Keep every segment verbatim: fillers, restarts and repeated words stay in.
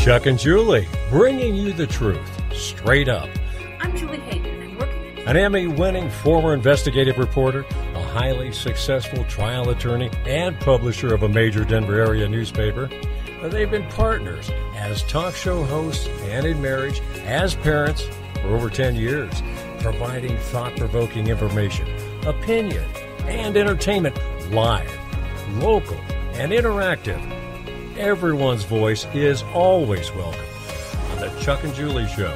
Chuck and Julie, bringing you the truth, straight up. I'm Julie Hayden, and I'm working An Emmy-winning former investigative reporter, a highly successful trial attorney, and publisher of a major Denver area newspaper. They've been partners as talk show hosts and in marriage, as parents for over ten years, providing thought-provoking information, opinion, and entertainment live, local, and interactive. Everyone's voice is always welcome on the Chuck and Julie Show.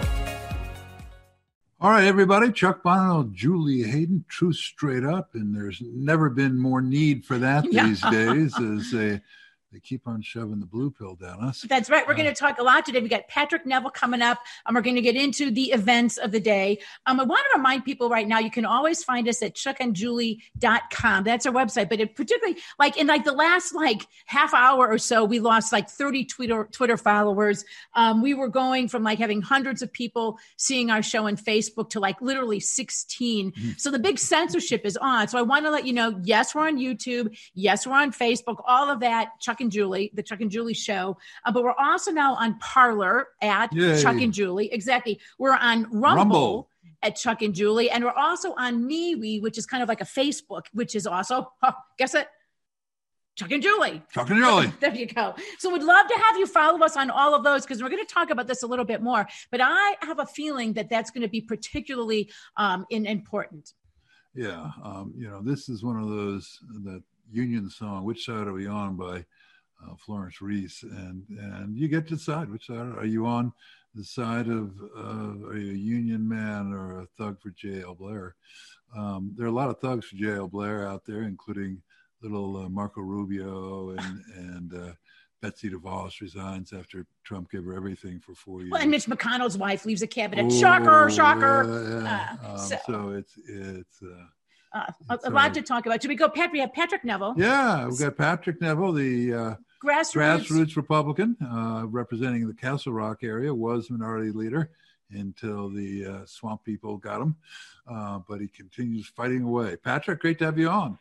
All right, everybody. Chuck Bono, Julie Hayden, truth straight up. And there's never been more need for that Yeah. these days as they, they keep on shoving the blue pill down us. That's right. We're Uh, going to talk a lot today. We got Patrick Neville coming up, and we're going to get into the events of the day. Um, I want to remind people right now, you can always find us at chuck and julie dot com. That's our website. But it particularly, like in like the last like half hour or so, we lost like thirty Twitter Twitter followers. Um, we were going from like having hundreds of people seeing our show on Facebook to like literally sixteen. Mm-hmm. So the big censorship is on. So I want to let you know, yes, we're on YouTube. Yes, we're on Facebook. All of that, Chuck and Julie, the Chuck and Julie Show. Uh, but we're also now on Parler at Yay. Chuck and Julie. Exactly. We're on Rumble, Rumble. at Chuck and Julie. And we're also on MeWe, which is kind of like a Facebook, which is also, oh, guess it? Chuck and Julie. Chuck and Julie. There you go. So we'd love to have you follow us on all of those because we're going to talk about this a little bit more. But I have a feeling that that's going to be particularly um, in, important. Yeah. Um, you know, this is one of those, that Union song, Which Side Are We On, by uh, Florence Reese. And and you get to decide which side. Are you on the side of uh, are you a Union man or a thug for J L. Blair? Um, there are a lot of thugs for J L. Blair out there, including little uh, Marco Rubio and, and uh, Betsy DeVos resigns after Trump gave her everything for four years. Well, and Mitch McConnell's wife leaves a cabinet. Shocker, Oh, shocker. yeah, yeah. Uh, Um, so- so it's it's uh, Uh, a, That's a lot right. to talk about. Should we go, Pat? We have Patrick Neville, yeah. We've got Patrick Neville, the uh, grassroots. grassroots Republican uh, representing the Castle Rock area, was minority leader until the uh, swamp people got him, uh, but he continues fighting away. Patrick, great to have you on.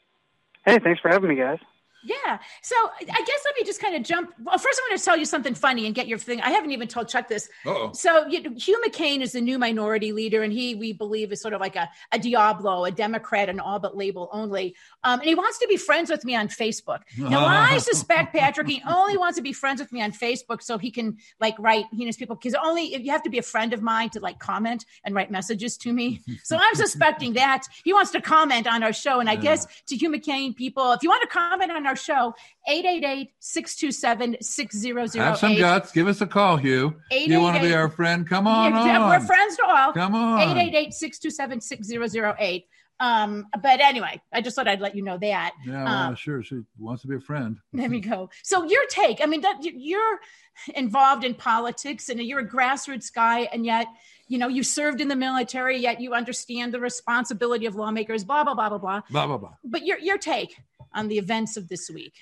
Hey, thanks for having me, guys. Yeah. So I guess let me just kind of jump. Well, first I'm going to tell you something funny and get your thing. I haven't even told Chuck this. Uh-oh. So you know, Hugh McCain is the new minority leader, and he, we believe, is sort of like a, a Diablo, a Democrat, an all but label only. Um, and he wants to be friends with me on Facebook. Now, I suspect, Patrick, he only wants to be friends with me on Facebook so he can like write heinous people, because only you have to be a friend of mine to like comment and write messages to me. So I'm suspecting that he wants to comment on our show. And I Yeah. guess to Hugh McCain people, if you want to comment on our show, eight eight eight, six two seven, six zero zero eight. Have some guts. Give us a call, Hugh. eight You eight want to be eight our friend? Come on Yeah, on. we're friends to all. Come on. eight eight eight, six two seven, six zero zero eight. Um, but anyway, I just thought I'd let you know that. Yeah, well, Um, sure. She wants to be a friend. There we go. So your take, I mean, that you're involved in politics and you're a grassroots guy, and yet, you know, you served in the military, yet you understand the responsibility of lawmakers, blah, blah, blah, blah, blah. Blah, blah, blah. But your your take on the events of this week.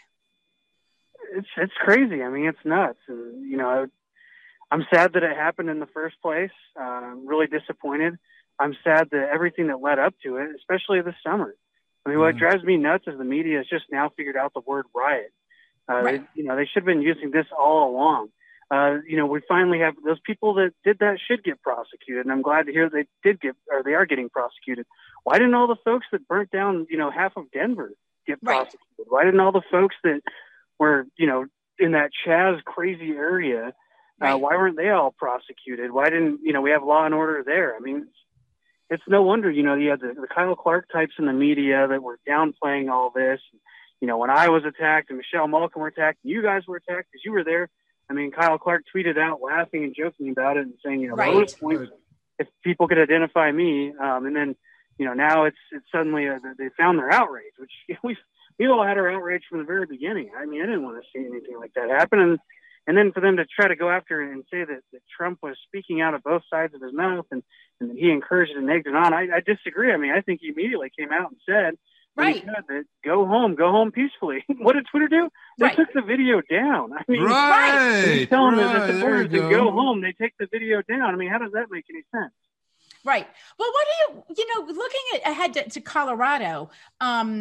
It's it's crazy. I mean, it's nuts. And, you know, I'm sad that it happened in the first place. Uh, I'm really disappointed. I'm sad that everything that led up to it, especially this summer. I mean, what Yeah. drives me nuts is the media has just now figured out the word riot. Uh, Right. they, you know, they should have been using this all along. Uh, you know, we finally have those people that did that should get prosecuted, and I'm glad to hear they did get, or they are getting prosecuted. Why didn't all the folks that burnt down, you know, half of Denver get Right. prosecuted? Why didn't all the folks that were, you know, in that Chaz crazy area, Right. uh, why weren't they all prosecuted? Why didn't, you know, we have law and order there? I mean, it's, it's no wonder, you know, you had the, the Kyle Clark types in the media that were downplaying all this. You know, when I was attacked and Michelle Malkin were attacked and you guys were attacked because you were there. I mean, Kyle Clark tweeted out laughing and joking about it and saying, you know, Right. bonus points if people could identify me. Um, and then, you know, now it's it's suddenly uh, they found their outrage, which we've we all had our outrage from the very beginning. I mean, I didn't want to see anything like that happen, and and then for them to try to go after and say that, that Trump was speaking out of both sides of his mouth and, and that he encouraged it and egged it on, I, I disagree. I mean, I think he immediately came out and said, when he Right. said that, go home, go home peacefully. What did Twitter do? They Right. took the video down. I mean, Right. He's telling right. the There supporters you to go home. They take the video down. I mean, how does that make any sense? Right. Well, what do you, you know, looking at, ahead to, to Colorado, um,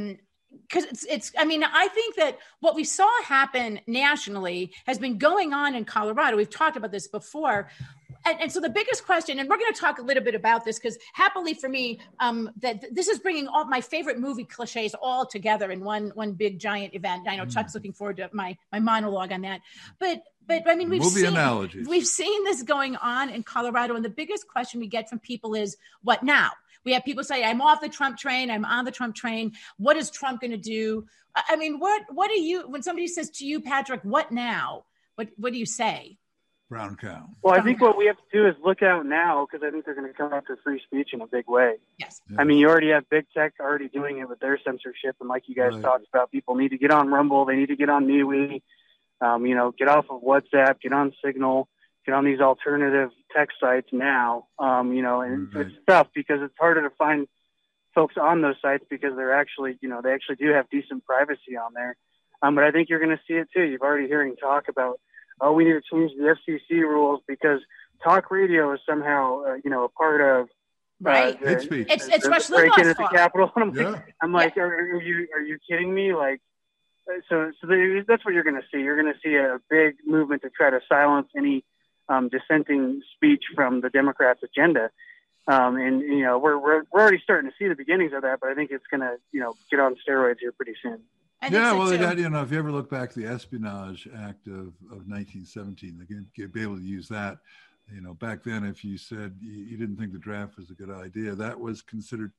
because it's, it's, I mean, I think that what we saw happen nationally has been going on in Colorado. We've talked about this before. And, and so the biggest question, and we're going to talk a little bit about this because happily for me, um, that th- this is bringing all my favorite movie cliches all together in one one big giant event. I know Chuck's looking forward to my my monologue on that. But but I mean, we've movie seen analogies. We've seen this going on in Colorado, and the biggest question we get from people is, what now? We have people say, I'm off the Trump train. I'm on the Trump train. What is Trump going to do? I mean, what what do you, when somebody says to you, Patrick, what now? What what do you say? Brown cow. Well, I think what we have to do is look out now, because I think they're going to come after free speech in a big way. Yes. Yes. I mean, you already have big tech already doing it with their censorship. And like you guys Right. talked about, people need to get on Rumble. They need to get on MeWe, um, you know, get off of WhatsApp, get on Signal, get on these alternative tech sites now. Um, you know, and Right. it's tough because it's harder to find folks on those sites because they're actually, you know, they actually do have decent privacy on there. Um, but I think you're going to see it too. You've already hearing talk about, oh, we need to change the F C C rules because talk radio is somehow, uh, you know, a part of Right. uh, the- Hate speech. It's it's the Rush break-in Limbaugh's at the fault. Capitol. And I'm Yeah. like, I'm like, are, are you are you kidding me? Like, uh, so so they, that's what you're going to see. You're going to see a big movement to try to silence any um, dissenting speech from the Democrats' agenda. Um, and you know, we're, we're we're already starting to see the beginnings of that, but I think it's going to, you know, get on steroids here pretty soon. I think Yeah, so well, they too. got, you know, if you ever look back to the Espionage Act of, of nineteen seventeen, they can, can be able to use that. You know, back then, if you said you, you didn't think the draft was a good idea, that was considered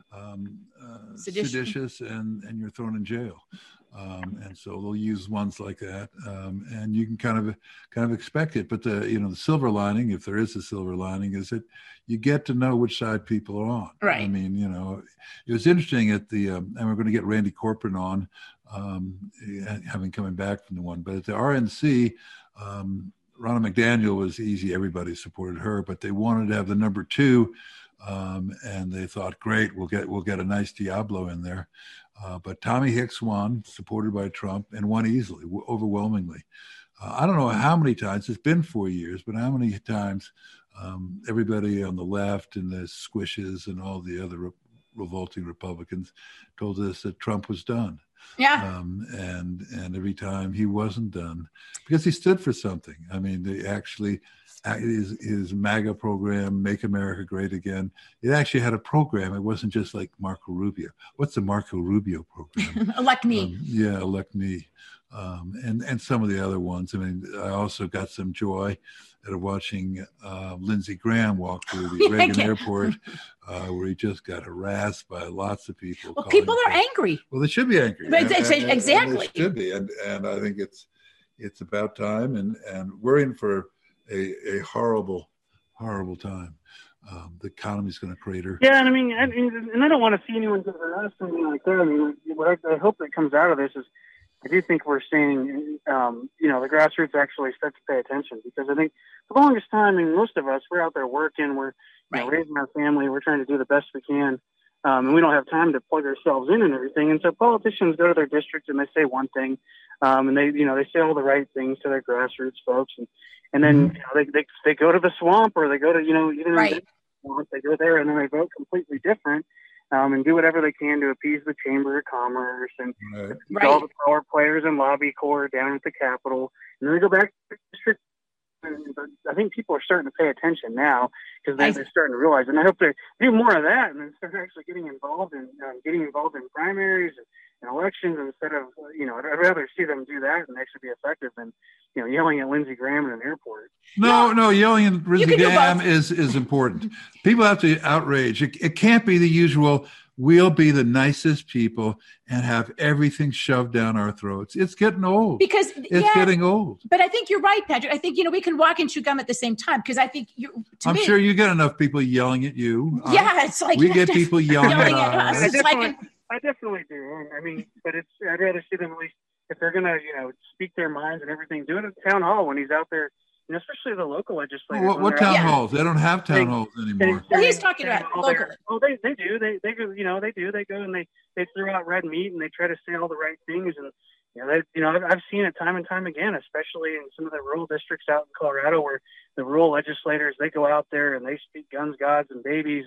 um, uh, Sedition. seditious, and, and you're thrown in jail. Um, and so they'll use ones like that, um, and you can kind of kind of expect it. But the you know the silver lining, if there is a silver lining, is that you get to know which side people are on. Right. I mean, you know, it was interesting at the, um, and we're going to get Randy Corcoran on, um, having coming back from the one, but at the R N C, um, Ronna McDaniel was easy. Everybody supported her, but they wanted to have the number two, um, and they thought, great, we'll get we'll get a nice Diablo in there. Uh, but Tommy Hicks won, supported by Trump, and won easily, overwhelmingly. Uh, I don't know how many times, it's been four years, but how many times um, everybody on the left and the squishes and all the other re- revolting Republicans told us that Trump was done. Yeah. Um, and and every time he wasn't done, because he stood for something. I mean, they actually, his, his MAGA program, Make America Great Again, it actually had a program. It wasn't just like Marco Rubio. What's the Marco Rubio program? Elect me. Um, yeah, Elect Me. Um, and, and some of the other ones. I mean, I also got some joy out of watching uh, Lindsey Graham walk through the Reagan Okay. Airport, uh, where he just got harassed by lots of people. Well, calling people are for- angry. Well, they should be angry. But And- it's- and- and- exactly. and they should be. And, and I think it's it's about time. And, and we're in for a, a horrible, horrible time. Um, the economy's going to crater. Yeah, and I mean, and, and I don't want to see anyone get harassed or anything like that. I mean, what I, I hope that comes out of this is, I do think we're seeing, um, you know, the grassroots actually start to pay attention, because I think for the longest time, I mean, most of us, we're out there working, we're you know, Right. raising our family, we're trying to do the best we can, um, and we don't have time to plug ourselves in and everything. And so politicians go to their district and they say one thing, um, and they, you know, they say all the right things to their grassroots folks, and and then Mhm. you know, they, they they go to the swamp, or they go to, you know, even Right. in the swamp, they go there and then they vote completely different. Um, and do whatever they can to appease the Chamber of Commerce and Right. Right. all the power players and lobby corps down at the Capitol. And then they go back to the district. And, but I think people are starting to pay attention now, because they, I- they're starting to realize. And I hope they do more of that, and then start actually getting involved in um, getting involved in primaries and, and elections, instead of, you know, I'd I'd rather see them do that and actually be effective than, you know, yelling at Lindsey Graham in an airport. No, no, yelling at Lindsey can do Graham both. is, is important. People have to outrage. It, it can't be the usual, we'll be the nicest people and have everything shoved down our throats. It's getting old. Because It's yeah, getting old. but I think you're right, Patrick. I think, you know, we can walk and chew gum at the same time, because I think you to I'm me, sure you get enough people yelling at you. Uh, yeah, it's like we get people yelling, yelling at, at us. us. It's like definitely, I definitely do. I mean, but it's I'd rather see them at least, if they're gonna, you know, speak their minds and everything, do it at the town hall when he's out there. You know, especially the local legislators. What, when what they're out town Yeah. halls? They don't have town They- halls They- anymore. Well, he's they- talking they- about all their- locally. Oh, they they do. They they go. You know, they do. They go and they they throw out red meat and they try to say all the right things. And you know, they, you know, I've, I've seen it time and time again, especially in some of the rural districts out in Colorado, where the rural legislators, they go out there and they speak guns, gods, and babies.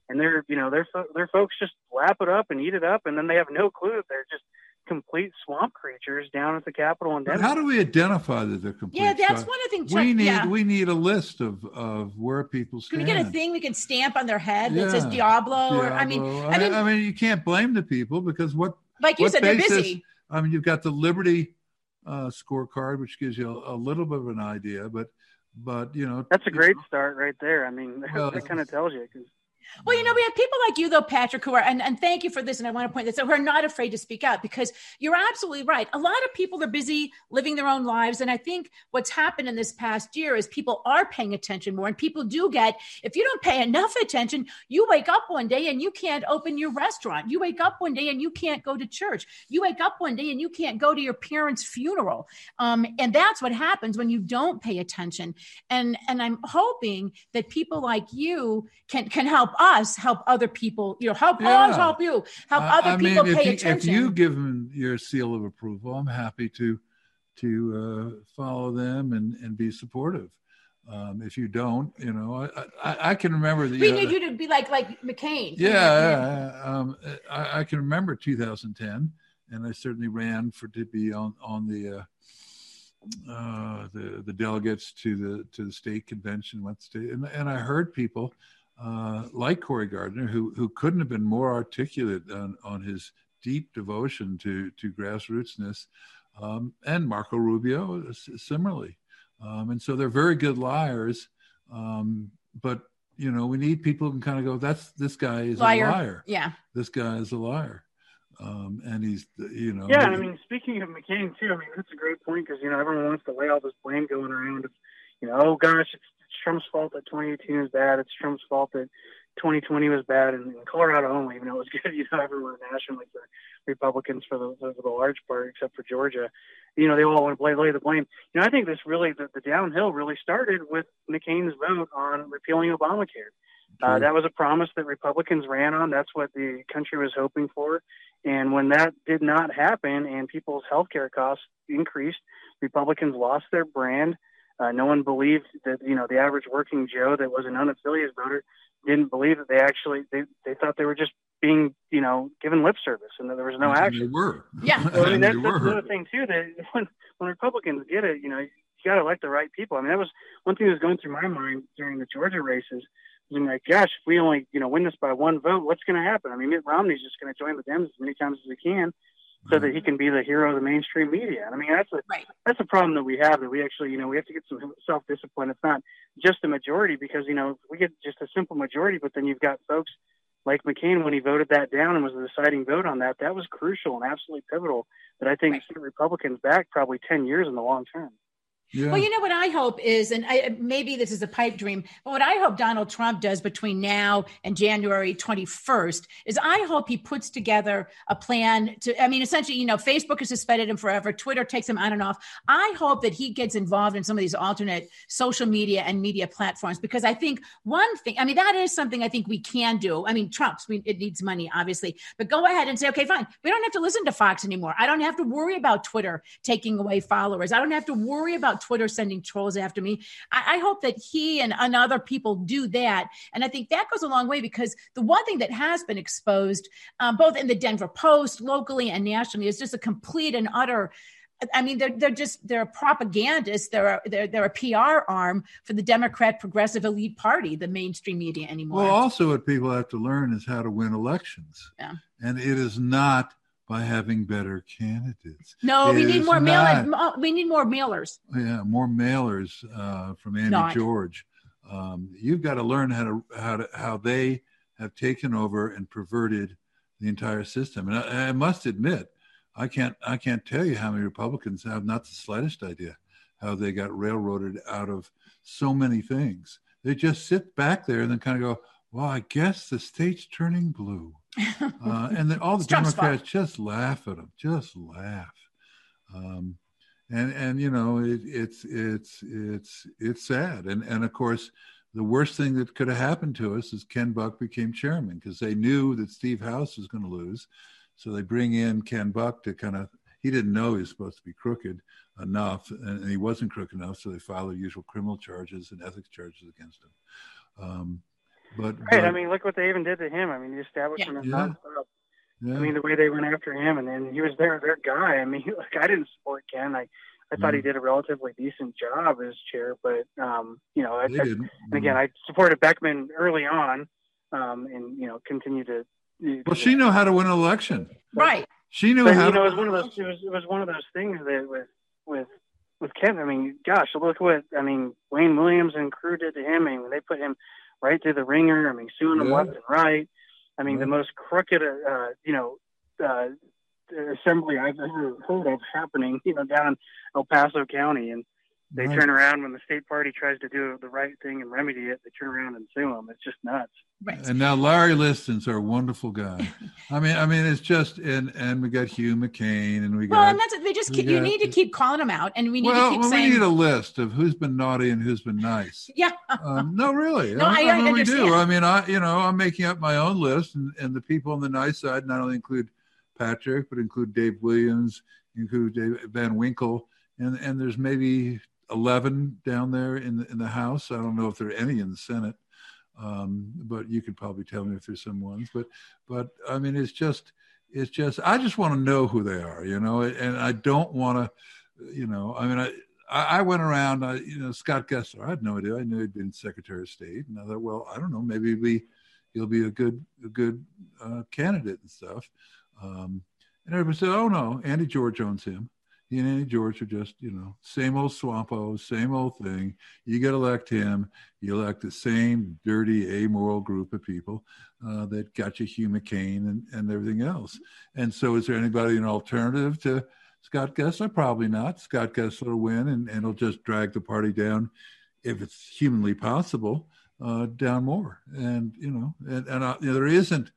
and they're, you know, their their folks just lap it up and eat it up, and then they have no clue that they're just complete swamp creatures down at the Capitol in Denver. How do we identify that they're complete? Yeah, that's swamp? one of the things. We need yeah. we need a list of, of where people stand. Can we get a thing we can stamp on their head that yeah. says Diablo? Diablo. Or I mean, I, I mean, I mean, you can't blame the people because what, like you what said, basis, they're busy. I mean, you've got the Liberty uh, scorecard, which gives you a, a little bit of an idea, but but you know, that's a great start right there. I mean, well, that kind of tells you. Cause, Well, you know, we have people like you, though, Patrick, who are, and, and thank you for this, and I want to point this out, who are not afraid to speak out, because you're absolutely right. A lot of people are busy living their own lives, and I think what's happened in this past year is people are paying attention more, and people do get, if you don't pay enough attention, you wake up one day and you can't open your restaurant. You wake up one day and you can't go to church. You wake up one day and you can't go to your parents' funeral. Um, and that's what happens when you don't pay attention. And, and I'm hoping that people like you can, can help us help other people, you know, help yeah. us help you, help uh, other I people mean, pay if you, attention. If you give them your seal of approval, I'm happy to to uh, follow them and, and be supportive. Um, if you don't, you know, I, I, I can remember the. We uh, need you to be like like McCain. Yeah, yeah. Um, I, I can remember two thousand ten, and I certainly ran for to be on on the. Uh, uh, the the delegates to the to the state convention, went state, and, and I heard people uh, like Cory Gardner, who who couldn't have been more articulate on, on his deep devotion to to grassrootsness, um, and Marco Rubio similarly, um, and so they're very good liars, um, but you know we need people who can kind of go, that's this guy is liar. a liar, yeah, this guy is a liar. Um, and he's, you know. Yeah, I mean, speaking of McCain, too, I mean, that's a great point because, you know, everyone wants to lay all this blame going around. It's, you know, oh, gosh, it's, it's Trump's fault that twenty eighteen was bad. It's Trump's fault that twenty twenty was bad. And in Colorado only, even though it was good, you know, everyone nationally for Republicans for the, for the large part, except for Georgia, you know, they all want to lay, lay the blame. You know, I think this really, the, the downhill really started with McCain's vote on repealing Obamacare. Uh, that was a promise that Republicans ran on. That's what the country was hoping for. And when that did not happen and people's health care costs increased, Republicans lost their brand. Uh, no one believed that, you know, the average working Joe that was an unaffiliated voter didn't believe that they actually, they, they thought they were just being, you know, given lip service and that there was no and action. They were. Yeah. So, I mean, that's, that's the other thing, too, that when, when Republicans get it, you know, you got to elect the right people. I mean, that was one thing that was going through my mind during the Georgia races. I'm like, gosh, if we only, you know, win this by one vote, what's going to happen? I mean, Mitt Romney's just going to join the Dems as many times as he can so that he can be the hero of the mainstream media. And I mean, that's a, right. that's a problem that we have, that we actually, you know, we have to get some self-discipline. It's not just a majority because, you know, we get just a simple majority, but then you've got folks like McCain, when he voted that down and was the deciding vote on that, that was crucial and absolutely pivotal that I think right. set Republicans back probably ten years in the long term. Yeah. Well, you know what I hope is, and I, maybe this is a pipe dream, but what I hope Donald Trump does between now and January twenty-first is I hope he puts together a plan to, I mean, essentially, you know, Facebook has suspended him forever. Twitter takes him on and off. I hope that he gets involved in some of these alternate social media and media platforms, because I think one thing, I mean, that is something I think we can do. I mean, Trump's, we, it needs money, obviously, but go ahead and say, okay, fine. We don't have to listen to Fox anymore. I don't have to worry about Twitter taking away followers. I don't have to worry about Twitter sending trolls after me. I, I hope that he and, and other people do that. And I think that goes a long way, because the one thing that has been exposed, um, both in the Denver Post, locally and nationally, is just a complete and utter, I mean, they're, they're just, they're propagandists. They're, a, they're, they're a P R arm for the Democrat progressive elite party, the mainstream media anymore. Well, also what people have to learn is how to win elections. Yeah. And it is not by having better candidates. No, it we need more not, mailers. We need more mailers. Yeah, more mailers uh, from Andy Not. George. Um, you've got to learn how to how to how they have taken over and perverted the entire system. And I, I must admit, I can't I can't tell you how many Republicans have not the slightest idea how they got railroaded out of so many things. They just sit back there and then kind of go, well, I guess the state's turning blue. Uh, and then all the Democrats just laugh at them, just laugh. Um, and, and, you know, it, it's, it's, it's, it's sad. And, and of course, the worst thing that could have happened to us is Ken Buck became chairman, because they knew that Steve House was going to lose. So they bring in Ken Buck to kind of, he didn't know he was supposed to be crooked enough, and, and he wasn't crooked enough. So they filed the usual criminal charges and ethics charges against him. Um, But, right. but I mean, look what they even did to him. I mean, the establishment yeah. is nonstop. Yeah. I mean, the way they went after him, and then he was their their guy. I mean, like I didn't support Ken. I, I thought Mm. he did a relatively decent job as chair, but um, you know, I, They I, didn't. and again, I supported Beckman early on, um, and you know, continue to. Well, she knew how to win an election. Right. She knew But how you to know, it was one of those. It was it was one of those things that with with with Ken. I mean, gosh, look what I mean. Wayne Williams and crew did to him. I mean, they put him right through the ringer. I mean, suing him Yeah. left and right. I mean, Yeah. the most crooked, uh, you know, uh, assembly I've ever heard of happening. You know, down in El Paso County, and they Right. turn around when the state party tries to do the right thing and remedy it. They turn around and sue them. It's just nuts. Right. And now Larry Liston's our wonderful guy. I mean, I mean, it's just and and we got Hugh McCain, and we got. Well, and that's they just we keep, you got- need to keep calling them out, and we need well, to keep well, saying, we need a list of who's been naughty and who's been nice. yeah. Um, no, really. No, I- I mean, we understand. do. I mean, I you know, I'm making up my own list, and, and the people on the nice side not only include Patrick, but include Dave Williams, include Dave Van Winkle, and and there's maybe eleven down there in the in the House. I don't know if there are any in the Senate, um, but you could probably tell me if there's some ones. But but I mean, it's just it's just I just want to know who they are, you know, and I don't want to, you know, I mean, I. I went around, I, you know, Scott Gessler. I had no idea. I knew he'd been Secretary of State, and I thought, well, I don't know, maybe he'll be, he'll be a good, a good uh, candidate and stuff. Um, and everybody said, oh no, Andy George owns him. He and Andy George are just, you know, same old swampo, same old thing. You got to elect him. You elect the same dirty, amoral group of people uh, that got you Hugh McCain and, and everything else. And so, is there anybody an alternative to Scott Gessler? Probably not. Scott Gessler will win, and, and it'll just drag the party down, if it's humanly possible, uh, down more. And, you know, and, and uh, you know, there isn't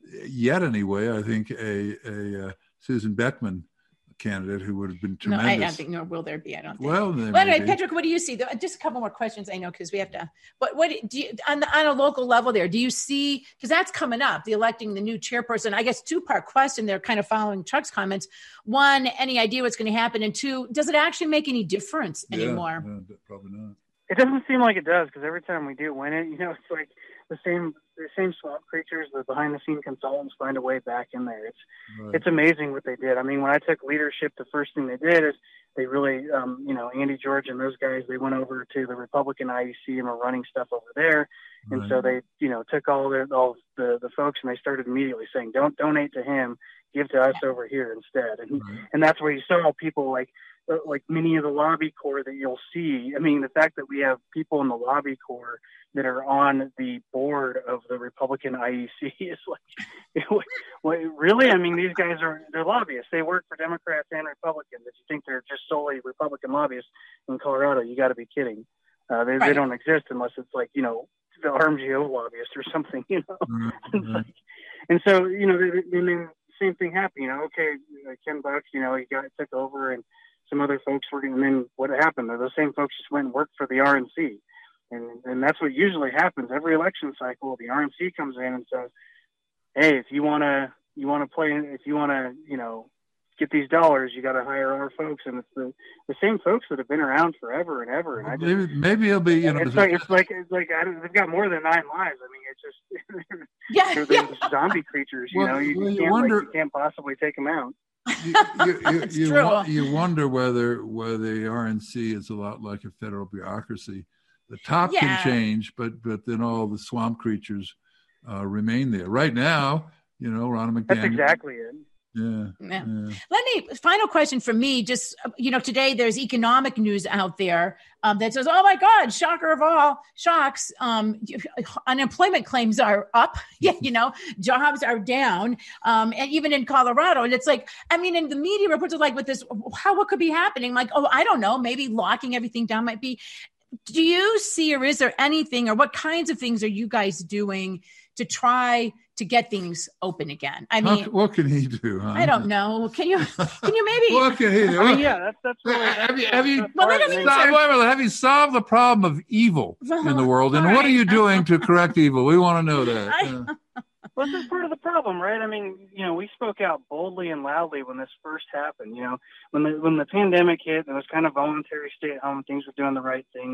yet anyway, I think, a, a uh, Susan Beckman candidate who would have been No, tremendous. I don't think, nor will there be. I don't think. Well, Well, there anyway, may be. Patrick, what do you see? There- Just a couple more questions, I know, because we have to. But what do you on the, on a local level there? Do you see? Because that's coming up, the electing the new chairperson. I guess two part question. They're kind of following Chuck's comments. One, any idea what's going to happen? And two, does it actually make any difference Yeah, anymore? yeah, probably not. It doesn't seem like it does, because every time we do win it, you know, it's like the same the same swamp creatures, the behind the scene consultants find a way back in there. It's Right. it's amazing what they did. I mean, when I took leadership, the first thing they did is they really, um, you know, Andy George and those guys, they went over to the Republican I E C and were running stuff over there. And Right. so they, you know, took all the all the, the folks and they started immediately saying, don't donate to him, give to us over here instead. And Right. and that's where you saw people like uh, like many of the lobby corps that you'll see. I mean, the fact that we have people in the lobby corps that are on the board of the Republican I E C is like, well, really? I mean, these guys are, they're lobbyists. They work for Democrats and Republicans. If you think they're just solely Republican lobbyists in Colorado, you got to be kidding. Uh, they, Right. they don't exist unless it's like, you know, the R M G O lobbyist or something, you know? Right. It's like, and so, you know, they, they, they, same thing happened, you know, okay, uh, Ken Buck, you know, he got took over and some other folks were, and then what happened? Those same folks just went and worked for the R N C. And, and that's what usually happens. Every election cycle, the R N C comes in and says, hey, if you want to, you want to play, if you want to, you know, get these dollars, you got to hire our folks. And it's the, the same folks that have been around forever and ever. And I just, Maybe, maybe it'll be, you know, it's like, it's like, it's like, I don't, they've got more than nine lives. I mean, it's just, Yeah, they're, yeah. they're just zombie creatures, you Well, know, you, well, you you can't, wonder- like, you can't possibly take them out. you, you, you, It's you, true. wo- you wonder whether whether the R N C is a lot like a federal bureaucracy. The top Yeah. can change, but but then all the swamp creatures uh, remain there. Right now, you know, Ron McDaniel. That's exactly it. Yeah, Yeah. yeah. Let me, final question for me, just, you know, today there's economic news out there um, that says, oh my God, shocker of all shocks, um, unemployment claims are up. Yeah, you know, jobs are down. Um, and even in Colorado. And it's like, I mean, in the media reports are like with this, how, what could be happening? Like, oh, I don't know, maybe locking everything down might be. Do you see, or is there anything, or what kinds of things are you guys doing to try to get things open again? I mean, How- what can he do? Huh? I don't know. Can you, can you maybe? What can he do? I mean, yeah, that's, that's really, Have you- that's- have you- that's Well, part let of him it. answer. Stop, wait a minute. Have you solved the problem of evil in the world? And All what are right. you doing to correct evil? We want to know that. I- Yeah. Well, this is part of the problem, right? I mean, you know, we spoke out boldly and loudly when this first happened. You know, when the when the pandemic hit, and it was kind of voluntary stay at home, things were doing the right things.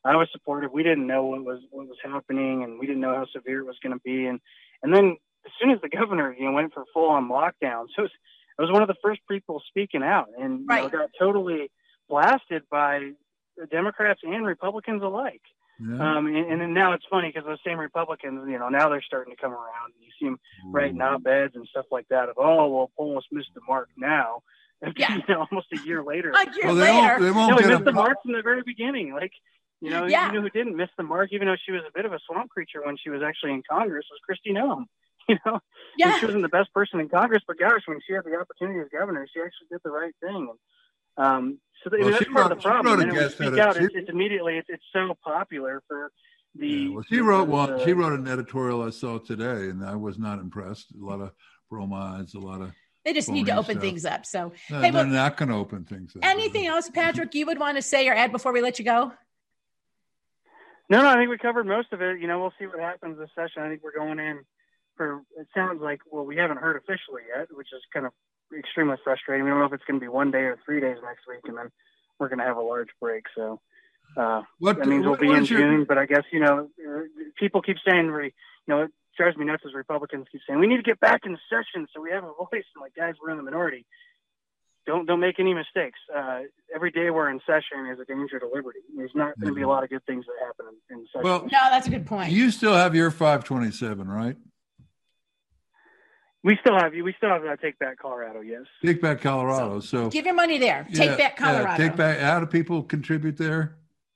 I was supportive. We didn't know what was what was happening, and we didn't know how severe it was going to be. And and then as soon as the governor, you know, went for full on lockdown, so it was, it was one of the first people speaking out, and right. you know, got totally blasted by Democrats and Republicans alike. Yeah. Um, and, and then now it's funny because those same Republicans, you know, now they're starting to come around. You see them writing op-eds and stuff like that of, oh, well, Polis missed the mark now. Yeah. You know, almost a year later. A year well, they later. won't, they won't no, he get missed a, the mark from the very beginning. Like, you know, Yeah. you know who didn't miss the mark, even though she was a bit of a swamp creature when she was actually in Congress, was Kristi Noem. You know, Yeah. she wasn't the best person in Congress, but gosh, when she had the opportunity as governor, she actually did the right thing. And, um, so the, Well, that's she part wrote- of the she problem. wrote a And when we guest speak edit. out, She- it's, it's immediately, it's, it's so popular for the. Yeah, well, she the- wrote the- one. She wrote an editorial I saw today, and I was not impressed. A lot of bromides, a lot of. They just need to phony open stuff. things up. So, No, hey, they're well, not going to open things up. anything else, Patrick, you would want to say or add before we let you go? No, no, I think we covered most of it. You know, we'll see what happens this session. I think we're going in for, it sounds like, well, we haven't heard officially yet, which is kind of extremely frustrating. We don't know if it's going to be one day or three days next week, and then we're going to have a large break. So uh, What- that means what- we'll be what in is your- June. But I guess, you know, uh, people keep saying, we, you know, it drives me nuts as Republicans keep saying, we need to get back in session so we have a voice. I'm like, guys, we're in the minority. Don't don't make any mistakes. Uh, every day we're in session is a danger to liberty. There's not going to be a lot of good things that happen in, in session. Well, No, that's a good point. You still have your five twenty-seven, right? we still have you. We still have uh, Take Back Colorado. Yes. Take Back Colorado. So, Give your money there. yeah, Take back Colorado. Yeah, take back. How do people contribute there?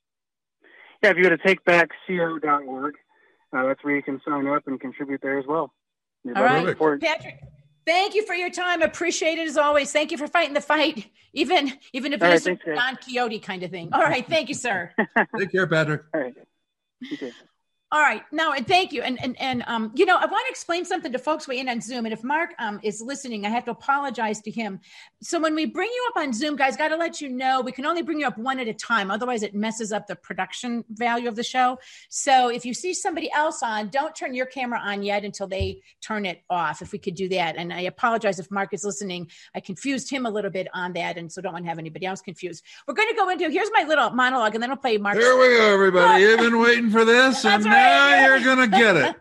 Yeah, if you go to take back co dot org, uh, that's where you can sign up and contribute there as well. All right, Support. Patrick. Thank you for your time. Appreciate it as always. Thank you for fighting the fight, even even if All it right, is a thanks, guys. Don Quixote kind of thing. All right, thank you, sir. Take care, Patrick. All right. Okay. All right. No, and thank you. And, and, and, um, you know, I want to explain something to folks weighing in on Zoom. And if Mark um, is listening, I have to apologize to him. So when we bring you up on Zoom, guys, got to let you know, we can only bring you up one at a time. Otherwise it messes up the production value of the show. So if you see somebody else on, don't turn your camera on yet until they turn it off, if we could do that. And I apologize if Mark is listening. I confused him a little bit on that. And so don't want to have anybody else confused. We're going to go into, here's my little monologue, and then I'll play Mark. Here we go, everybody. You've been waiting for this, and That's now right. you're going to get it.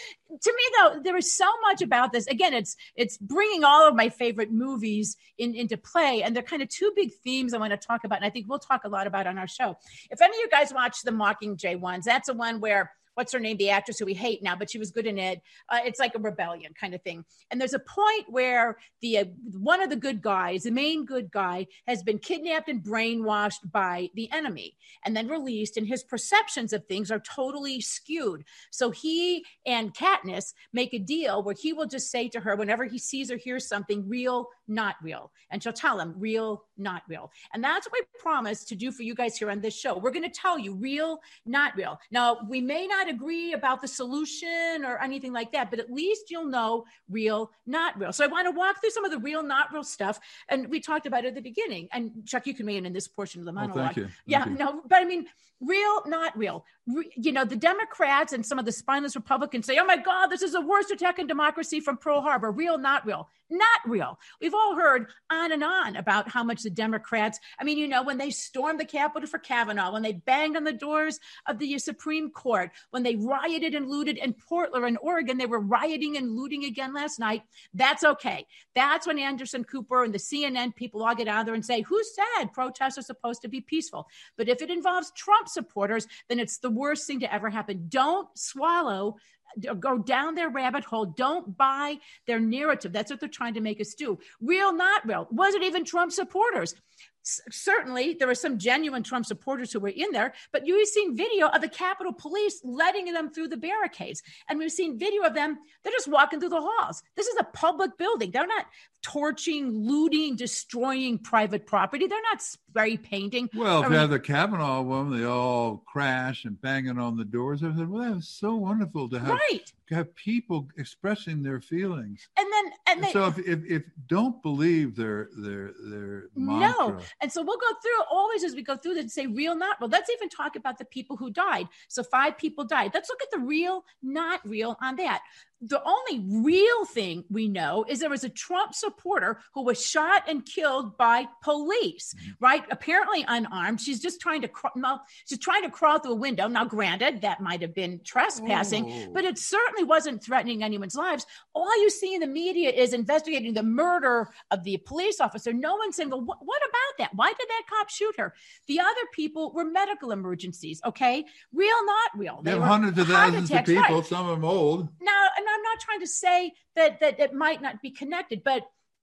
To me, though, there is so much about this. Again, it's it's bringing all of my favorite movies in, into play, and they're kind of two big themes I want to talk about, and I think we'll talk a lot about on our show. If any of you guys watch the Mockingjay ones, that's a one where, what's her name, the actress who we hate now, but she was good in it. Uh, it's like a rebellion kind of thing. And there's a point where the uh, one of the good guys, the main good guy, has been kidnapped and brainwashed by the enemy and then released, and his perceptions of things are totally skewed. So he and Katniss make a deal where he will just say to her whenever he sees or hears something, real, not real. And she'll tell him, real, not real. And that's what we promise to do for you guys here on this show. We're going to tell you real, not real. Now, we may not agree about the solution or anything like that, but at least you'll know real, not real. So I want to walk through some of the real, not real stuff. And we talked about it at the beginning. And Chuck, you can weigh in in this portion of the Oh, monologue. thank you. Thank yeah, you. no, but I mean, real, not real. Re- you know, the Democrats and some of the spineless Republicans say, oh my God, this is the worst attack on democracy from Pearl Harbor. Real, not real. Not real. We've all heard on and on about how much the Democrats, I mean, you know, when they stormed the Capitol for Kavanaugh, when they banged on the doors of the Supreme Court, when they rioted and looted in Portland or in Oregon, they were rioting and looting again last night. That's okay. That's when Anderson Cooper and the C N N people all get out there and say, who said protests are supposed to be peaceful? But if it involves Trump supporters, then it's the worst thing to ever happen. Don't swallow go down their rabbit hole. Don't buy their narrative. That's what they're trying to make us do. Real, not real. Was it even Trump supporters? S- certainly, there were some genuine Trump supporters who were in there, but you've seen video of the Capitol Police letting them through the barricades. And we've seen video of them, they're just walking through the halls. This is a public building. They're not torching, looting, destroying private property. They're not spray painting. Well, if I you mean, have the Kavanaugh one, they all crash and banging on the doors. I said, well, that was so wonderful to have, right. to have people expressing their feelings. And then, and they, so if, if, if don't believe their, their, their mantra. No. And so we'll go through always as we go through this and say real, not real. Let's even talk about the people who died. So five people died. Let's look at the real, not real on that. The only real thing we know is there was a Trump supporter who was shot and killed by police, right? apparently unarmed. She's just trying to, cr- well, she's trying to crawl through a window. Now, granted, that might have been trespassing, oh. but it certainly wasn't threatening anyone's lives. All you see in the media is investigating the murder of the police officer. No one's saying, well, wh- what about that? Why did that cop shoot her? The other people were medical emergencies, okay? Real, not real. They have hundreds of thousands of people, right. Some of them old. Now, and I'm not trying to say that, that it might not be connected, but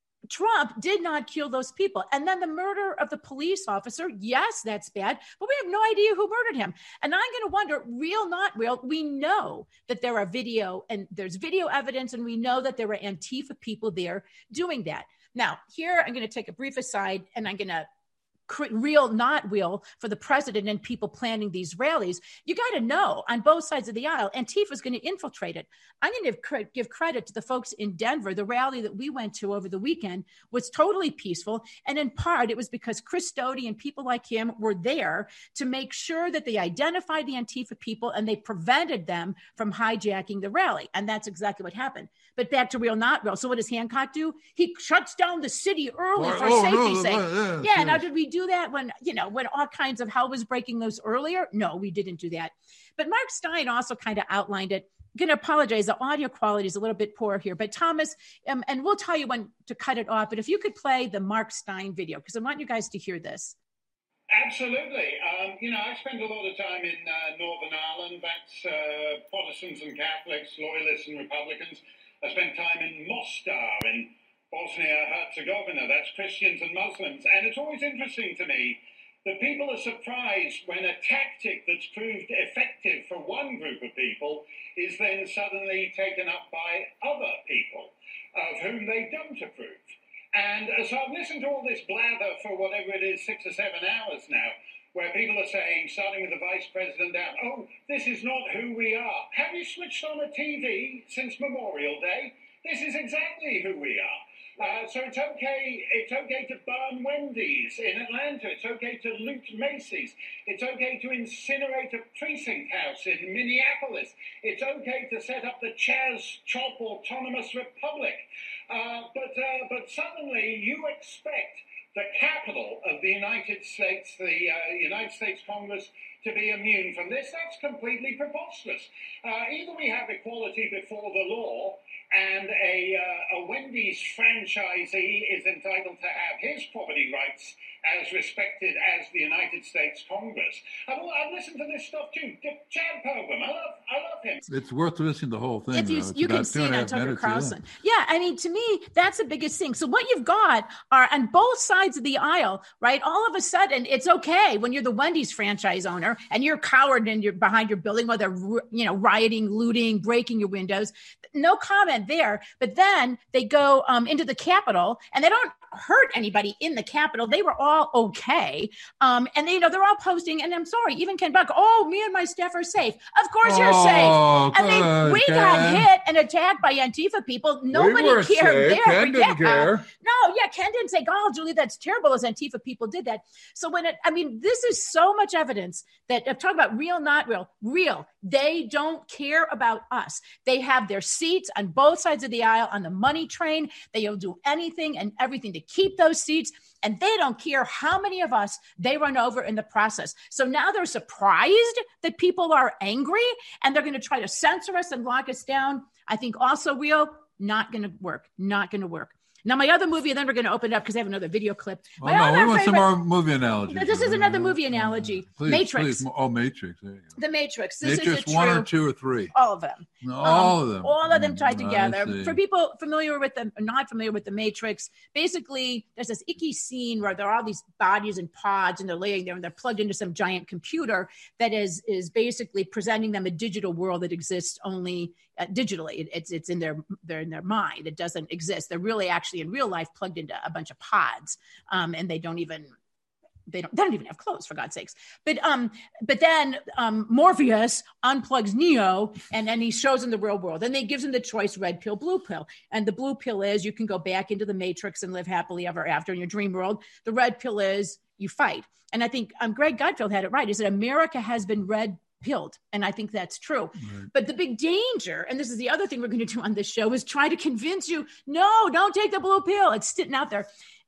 Trump did not kill those people. And then the murder of the police officer, yes, that's bad, but we have no idea who murdered him. And I'm going to wonder, real, not real, we know that there are video and there's video evidence, and we know that there were Antifa people there doing that. Now, here I'm going to take a brief aside, and I'm going to real, not real for the president and people planning these rallies. You got to know on both sides of the aisle, Antifa is going to infiltrate it. I'm going to give credit to the folks in Denver. The rally that we went to over the weekend was totally peaceful. And in part, it was because Chris Stoddy and people like him were there to make sure that they identified the Antifa people and they prevented them from hijacking the rally. And that's exactly what happened. But back to real, not real. So what does Hancock do? He shuts down the city early for oh, safety's no, sake. No, yeah, yeah, now did we do that when, you know, when all kinds of hell was breaking loose earlier? No, we didn't do that. But Mark Steyn also kind of outlined it. I'm going to apologize. The audio quality is a little bit poor here, but Thomas, um, and we'll tell you when to cut it off, but if you could play the Mark Steyn video, because I want you guys to hear this. Absolutely. Um, you know, I spend a lot of time in uh, Northern Ireland. That's uh, Protestants and Catholics, Loyalists and Republicans. I spent time in Mostar in Bosnia-Herzegovina. That's Christians and Muslims. And it's always interesting to me that people are surprised when a tactic that's proved effective for one group of people is then suddenly taken up by other people of whom they don't approve. And so I've listened to all this blather for whatever it is, six or seven hours now, where people are saying, starting with the vice president down, oh, this is not who we are. Have you switched on a T V since Memorial Day? This is exactly who we are. Uh, so it's okay, it's okay to burn Wendy's in Atlanta. It's okay to loot Macy's. It's okay to incinerate a precinct house in Minneapolis. It's okay to set up the Chaz Chop Autonomous Republic. Uh, but, uh, but suddenly you expect the capital of the United States, the uh, United States Congress, to be immune from this. That's completely preposterous. Uh, either we have equality before the law, and a, uh, a Wendy's franchisee is entitled to have his property rights as respected as the United States Congress. I've, I've listened to this stuff too. Chad Pilgrim, I love, I love him. It's worth listening to the whole thing. If you, you can see it on Tucker Carlson. Yeah. yeah, I mean, to me, that's the biggest thing. So what you've got are on both sides of the aisle, right? All of a sudden, it's okay when you're the Wendy's franchise owner and you're cowered and you're behind your building while they're, you know, rioting, looting, breaking your windows. No comment there. But then they go um, into the Capitol and they don't hurt anybody in the Capitol. They were all okay. Um, and, they, you know, they're all posting, and I'm sorry, even Ken Buck, oh, me and my staff are safe. Of course oh, you're safe. And they, we Ken. got hit and attacked by Antifa people. Nobody we cared. There. Ken didn't yeah. care. No, yeah, Ken didn't say, oh, Julie, that's terrible, as Antifa people did that. So when it, I mean, this is so much evidence that, I'm talking about real, not real, real. They don't care about us. They have their seats on both sides of the aisle on the money train. They'll do anything and everything to keep those seats, and they don't care how many of us they run over in the process. So now they're surprised that people are angry, and they're going to try to censor us and lock us down. I think also real, not going to work, not going to work. Now, my other movie, and then we're going to open it up because I have another video clip. Oh, no, we want favorite, some more movie analogies. This is another movie analogy. Please, Matrix. Please. Oh, Matrix. There you go. The Matrix. This Matrix is a one true, or two or three? All of them. No, all um, of them. All of them tied together. Mm, For people familiar with them, or not familiar with The Matrix, basically there's this icky scene where there are all these bodies and pods, and they're laying there and they're plugged into some giant computer that is is basically presenting them a digital world that exists only uh, digitally. It, it's it's in their they're in their mind. It doesn't exist. They're really actually in real life plugged into a bunch of pods, um, and they don't even they don't they don't even have clothes, for God's sakes. But um, but then um, Morpheus unplugs Neo, and then he shows him the real world, and they gives him the choice: red pill, blue pill. And the blue pill is you can go back into the Matrix and live happily ever after in your dream world. The red pill is you fight. And I think um, Greg Gutfeld had it right. He said America has been red pilled. And I think that's true. Right. But the big danger, and this is the other thing we're going to do on this show, is try to convince you, no, don't take the blue pill. It's sitting out there.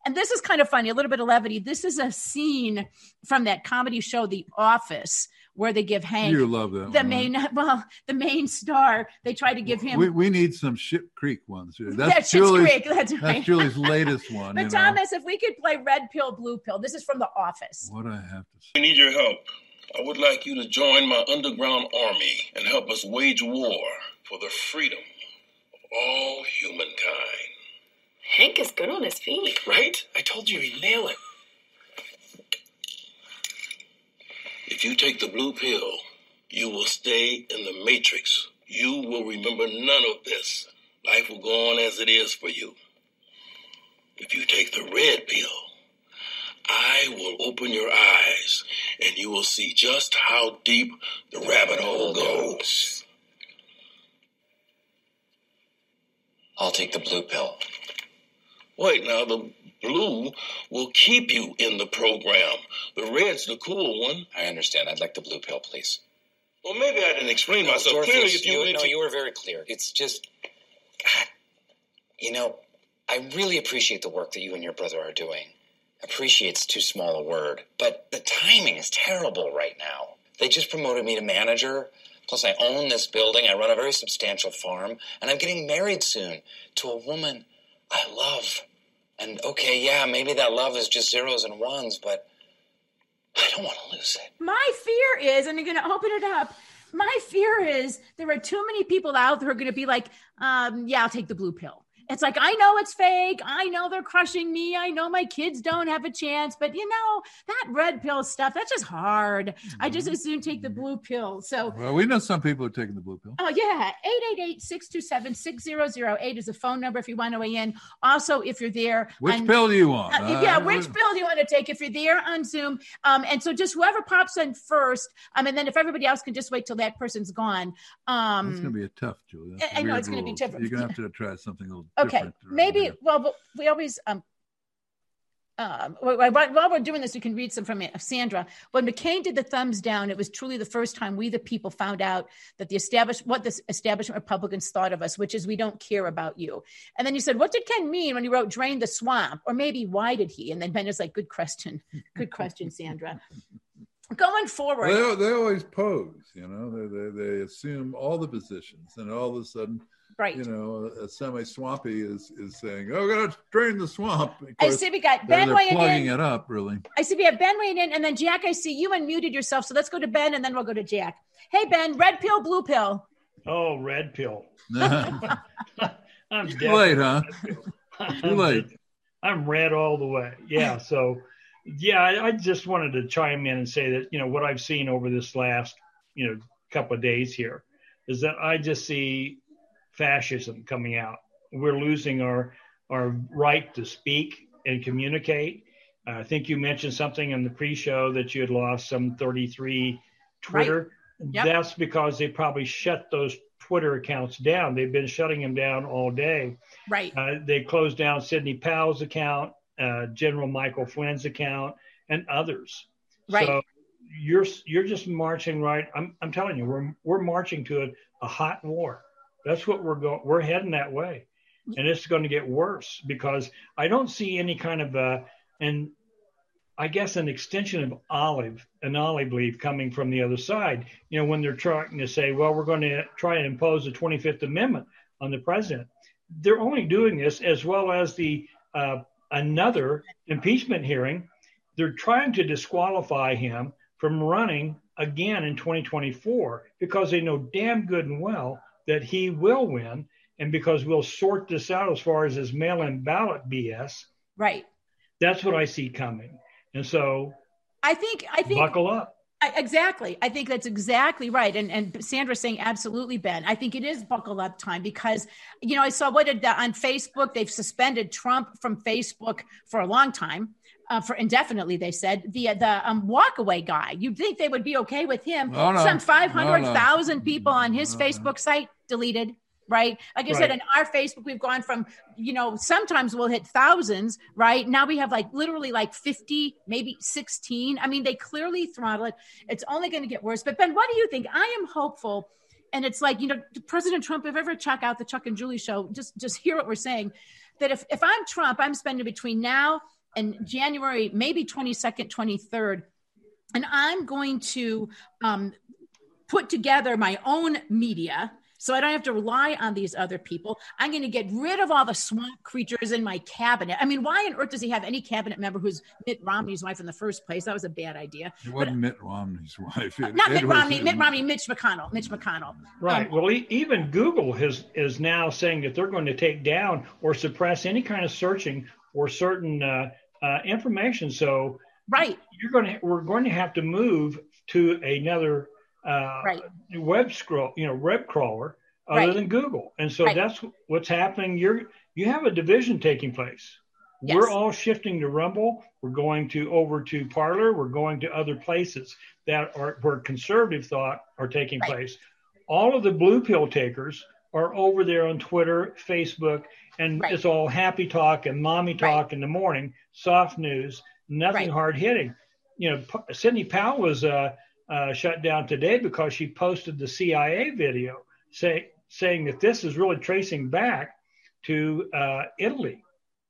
And this is kind of funny, a little bit of levity. This is a scene from that comedy show, The Office, where they give Hank, you love that the one, main, right? well, the main star. They try to give him. We, we need some Ship Creek ones. That's, that's Julie's, Creek. That's, right. that's Julie's latest one. But you Thomas, know. if we could play Red Pill, Blue Pill, this is from The Office. What I have to say. We need your help. I would like you to join my underground army and help us wage war for the freedom of all humankind. Hank is good on his feet. Right? I told you he'd nail it. If you take the blue pill, you will stay in the Matrix. You will remember none of this. Life will go on as it is for you. If you take the red pill, I will open your eyes and you will see just how deep the rabbit hole goes. I'll take the blue pill. Wait, now the blue will keep you in the program. The red's the cool one. I understand. I'd like the blue pill, please. Well, maybe I didn't explain No, myself Dorothy, clearly. If you, you, need no, to... you were very clear. It's just, God, you know, I really appreciate the work that you and your brother are doing. Appreciate's too small a word, but the timing is terrible right now. They just promoted me to manager. Plus, I own this building. I run a very substantial farm, and I'm getting married soon to a woman I love. And okay, yeah, maybe that love is just zeros and ones, but I don't want to lose it. My fear is, and I'm going to open it up. My fear is there are too many people out there who are going to be like, um, yeah, I'll take the blue pill. It's like, I know it's fake. I know they're crushing me. I know my kids don't have a chance. But, you know, that red pill stuff, that's just hard. I just as soon take the blue pill. So, well, we know some people are taking the blue pill. Oh, yeah. eight eight eight, six two seven, six zero zero eight is the phone number if you want to weigh in. Also, if you're there. Which on, pill do you want? Uh, yeah, which pill do you want to take if you're there on Zoom? Um, and so just whoever pops in first, um, and then if everybody else can just wait till that person's gone. Um, It's going to be a tough, Julie. I know it's going to be tough. You're going to have to try something a little okay, different. maybe. Well, but we always um, um, while we're doing this, we can read some from Sandra. When McCain did the thumbs down, it was truly the first time we, the people, found out that the established what the establishment Republicans thought of us, which is we don't care about you. And then you said, what did Ken mean when he wrote "drain the swamp"? Or maybe why did he? And then Ben is like, good question, good question, Sandra. Going forward, well, they, they always pose, you know, they, they they assume all the positions, and all of a sudden, right. you know, a semi-swampy is is saying, "Oh, we're going to drain the swamp." I see we got Ben they're, they're weighing plugging in. it up, really. I see we have Ben weighing in, and then Jack. I see you unmuted yourself, so let's go to Ben, and then we'll go to Jack. Hey, Ben, red pill, blue pill. Oh, red pill. I'm Too late, huh? Too late. I'm red all the way. Yeah. So, yeah, I, I just wanted to chime in and say that, you know, what I've seen over this last, you know, couple of days here is that I just see fascism coming out. We're losing our our right to speak and communicate. Uh, I think you mentioned something in the pre-show that you had lost some thirty-three Twitter. Right. Yep. That's because they probably shut those Twitter accounts down. They've been shutting them down all day. Right. Uh, they closed down Sidney Powell's account, uh, General Michael Flynn's account, and others. Right. So you're you're just marching right. I'm I'm telling you, we're we're marching to a, a hot war. That's what we're going. We're heading that way, and it's going to get worse because I don't see any kind of a and I guess an extension of olive, an olive leaf coming from the other side. You know, when they're trying to say, well, we're going to try and impose the twenty-fifth Amendment on the president. They're only doing this as well as the uh, another impeachment hearing. They're trying to disqualify him from running again in twenty twenty-four because they know damn good and well that he will win, and because we'll sort this out as far as his mail-in ballot B S. Right. That's what I see coming. And so I think I think buckle up. I, exactly. I think that's exactly right. And and Sandra's saying absolutely, Ben. I think it is buckle up time because, you know, I saw what did on Facebook, they've suspended Trump from Facebook for a long time. Uh, for indefinitely, they said the the um, walkaway guy. You'd think they would be okay with him. Oh, no. Some five hundred thousand no, no. people on his no, no. Facebook site deleted. Right. Like I Right. said, in our Facebook, we've gone from, you know, sometimes we'll hit thousands. Right now we have like literally like fifty, maybe sixteen. I mean, they clearly throttle it. It's only going to get worse. But Ben, what do you think? I am hopeful. And it's like, you know, President Trump, if ever check out the Chuck and Julie show, just just hear what we're saying, that if, if I'm Trump, I'm spending between now and January, maybe twenty-second, twenty-third. And I'm going to um, put together my own media so I don't have to rely on these other people. I'm going to get rid of all the swamp creatures in my cabinet. I mean, why on earth does he have any cabinet member who's Mitt Romney's wife in the first place? That was a bad idea. It wasn't but, Mitt Romney's wife. It, not it Mitt was, Romney, Mitt Romney, Mitch McConnell, Mitch McConnell. Right. Um, well, e- even Google has is now saying that they're going to take down or suppress any kind of searching for certain uh, uh, information. So right. you're going to we're going to have to move to another uh, right. web scroll, you know, web crawler other right. than Google. And so right. that's what's happening. You're, you have a division taking place. Yes. We're all shifting to Rumble. We're going to over to Parler. We're going to other places that are where conservative thought are taking right. place. All of the blue pill takers are over there on Twitter, Facebook, and right. it's all happy talk and mommy talk right. in the morning, soft news, nothing right. hard hitting. You know, P- Sidney Powell was uh, uh, shut down today because she posted the C I A video say, saying that this is really tracing back to uh, Italy.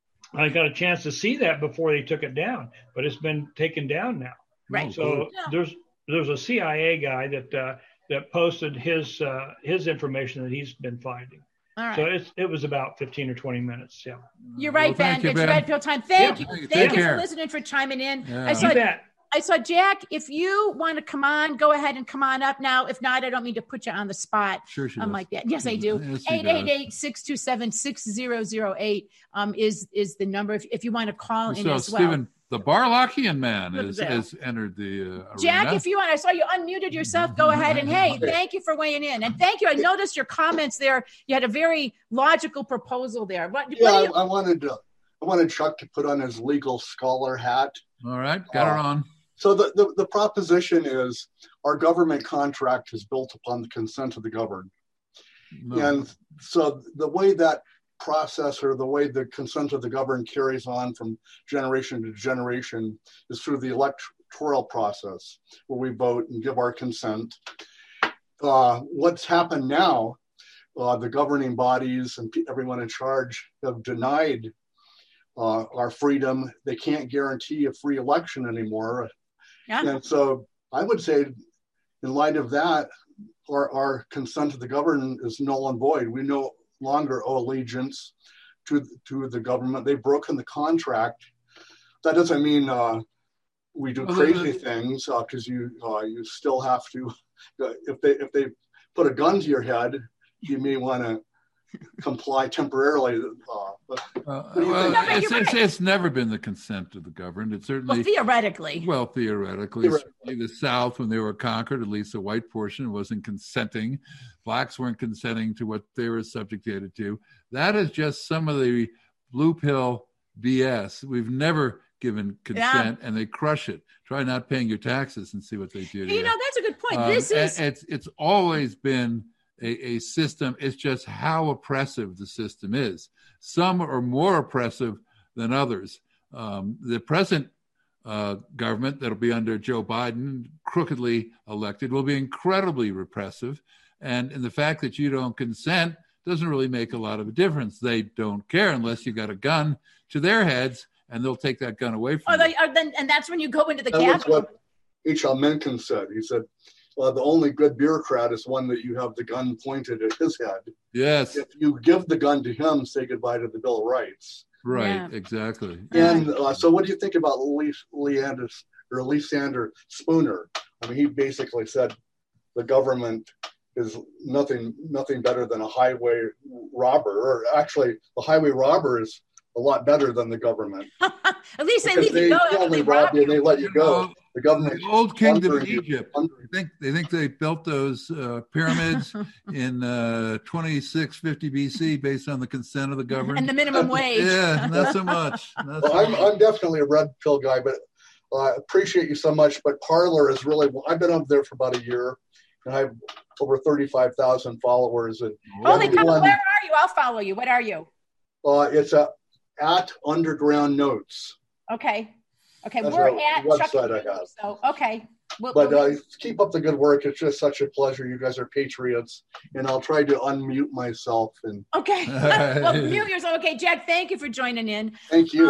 I got a chance to see that before they took it down, but it's been taken down now. Right. So yeah. there's there's a C I A guy that uh, that posted his uh, his information that he's been finding. All right. So it's, it was about fifteen or twenty minutes. Yeah. You're right, well, Ben. you, It's Ben. Red Pill time. Thank yeah. you. Take Thank you care. for listening, for chiming in. Yeah. I saw You bet. I saw Jack. If you want to come on, go ahead and come on up now. If not, I don't mean to put you on the spot. Sure she I'm does. like that. Yes, I do. Yes, she eight eight eight, six two seven, six zero zero eight um, is is the number if, if you want to call in So as well. Stephen, the Barlockian man Look at has, that. has entered the uh, Jack, arena. if you want, I saw you unmuted yourself. Go ahead and hey, thank you for weighing in, and thank you. I noticed your comments there. You had a very logical proposal there. What? Yeah, what do you, I, I wanted to. I wanted Chuck to put on his legal scholar hat. All right, got Uh, her on. So the, the, the proposition is our government contract is built upon the consent of the governed. No. And so the way that process or the way the consent of the governed carries on from generation to generation is through the electoral process where we vote and give our consent. Uh, what's happened now, uh, the governing bodies and everyone in charge have denied uh, our freedom. They can't guarantee a free election anymore. yeah. And so I would say, in light of that, our, our consent to the government is null and void. We no longer owe allegiance to, to the government. They've broken the contract. That doesn't mean uh, we do Well, crazy the- things, because you uh, you still have to. If they if they put a gun to your head, you may want to comply temporarily. Uh, but Uh, do you well, think? No, but it's, you're it's, right. it's never been the consent of the governed. It's certainly well, theoretically. Well, theoretically, Theoretically. certainly the South, when they were conquered, at least the white portion wasn't consenting. Blacks weren't consenting to what they were subjugated to. That is just some of the blue pill B S. We've never given consent, and they crush it. Try not paying your taxes and see what they do to You know, that's a good point. Um, this and is it's it's always been a, a system. It's just how oppressive the system is. Some are more oppressive than others. Um, the present uh, government that'll be under Joe Biden, crookedly elected, will be incredibly repressive. And, and the fact that you don't consent doesn't really make a lot of a difference. They don't care unless you got a gun to their heads, and they'll take that gun away from oh, you. they, are then, and that's when you go into the That was Capitol. what H L Mencken said. He said, uh, the only good bureaucrat is one that you have the gun pointed at his head. Yes, If you give the gun to him, say goodbye to the Bill of Rights. right, Yeah. exactly. And uh, so what do you think about Lee, Leander, or Lysander Spooner? I mean, he basically said the government is nothing nothing better than a highway robber. Or actually, the highway robber is a lot better than the government. At least they Because leave they you go after only they rob rob you and you. they let you go. know, The government, The old kingdom of plundering you, Egypt. plundering. They think they think they built those uh, pyramids in uh, twenty-six fifty B C based on the consent of the government. And the minimum wage. Yeah, not so much. Not so Well, I'm, much. I'm definitely a red pill guy, but I uh, appreciate you so much. But Parler is really, I've been up there for about a year, and I have over thirty-five thousand followers. And Holy cow, everyone- where are you? I'll follow you. What are you? uh, it's a, at Underground Notes. Okay. Okay. That's We're a at website Chuck E. I have. Cheese, So, okay. We'll, But we'll- uh, keep up the good work. It's just such a pleasure. You guys are patriots. And I'll try to unmute myself. And okay. Well, mute yourself. Okay, Jack, thank you for joining in. thank you. Um,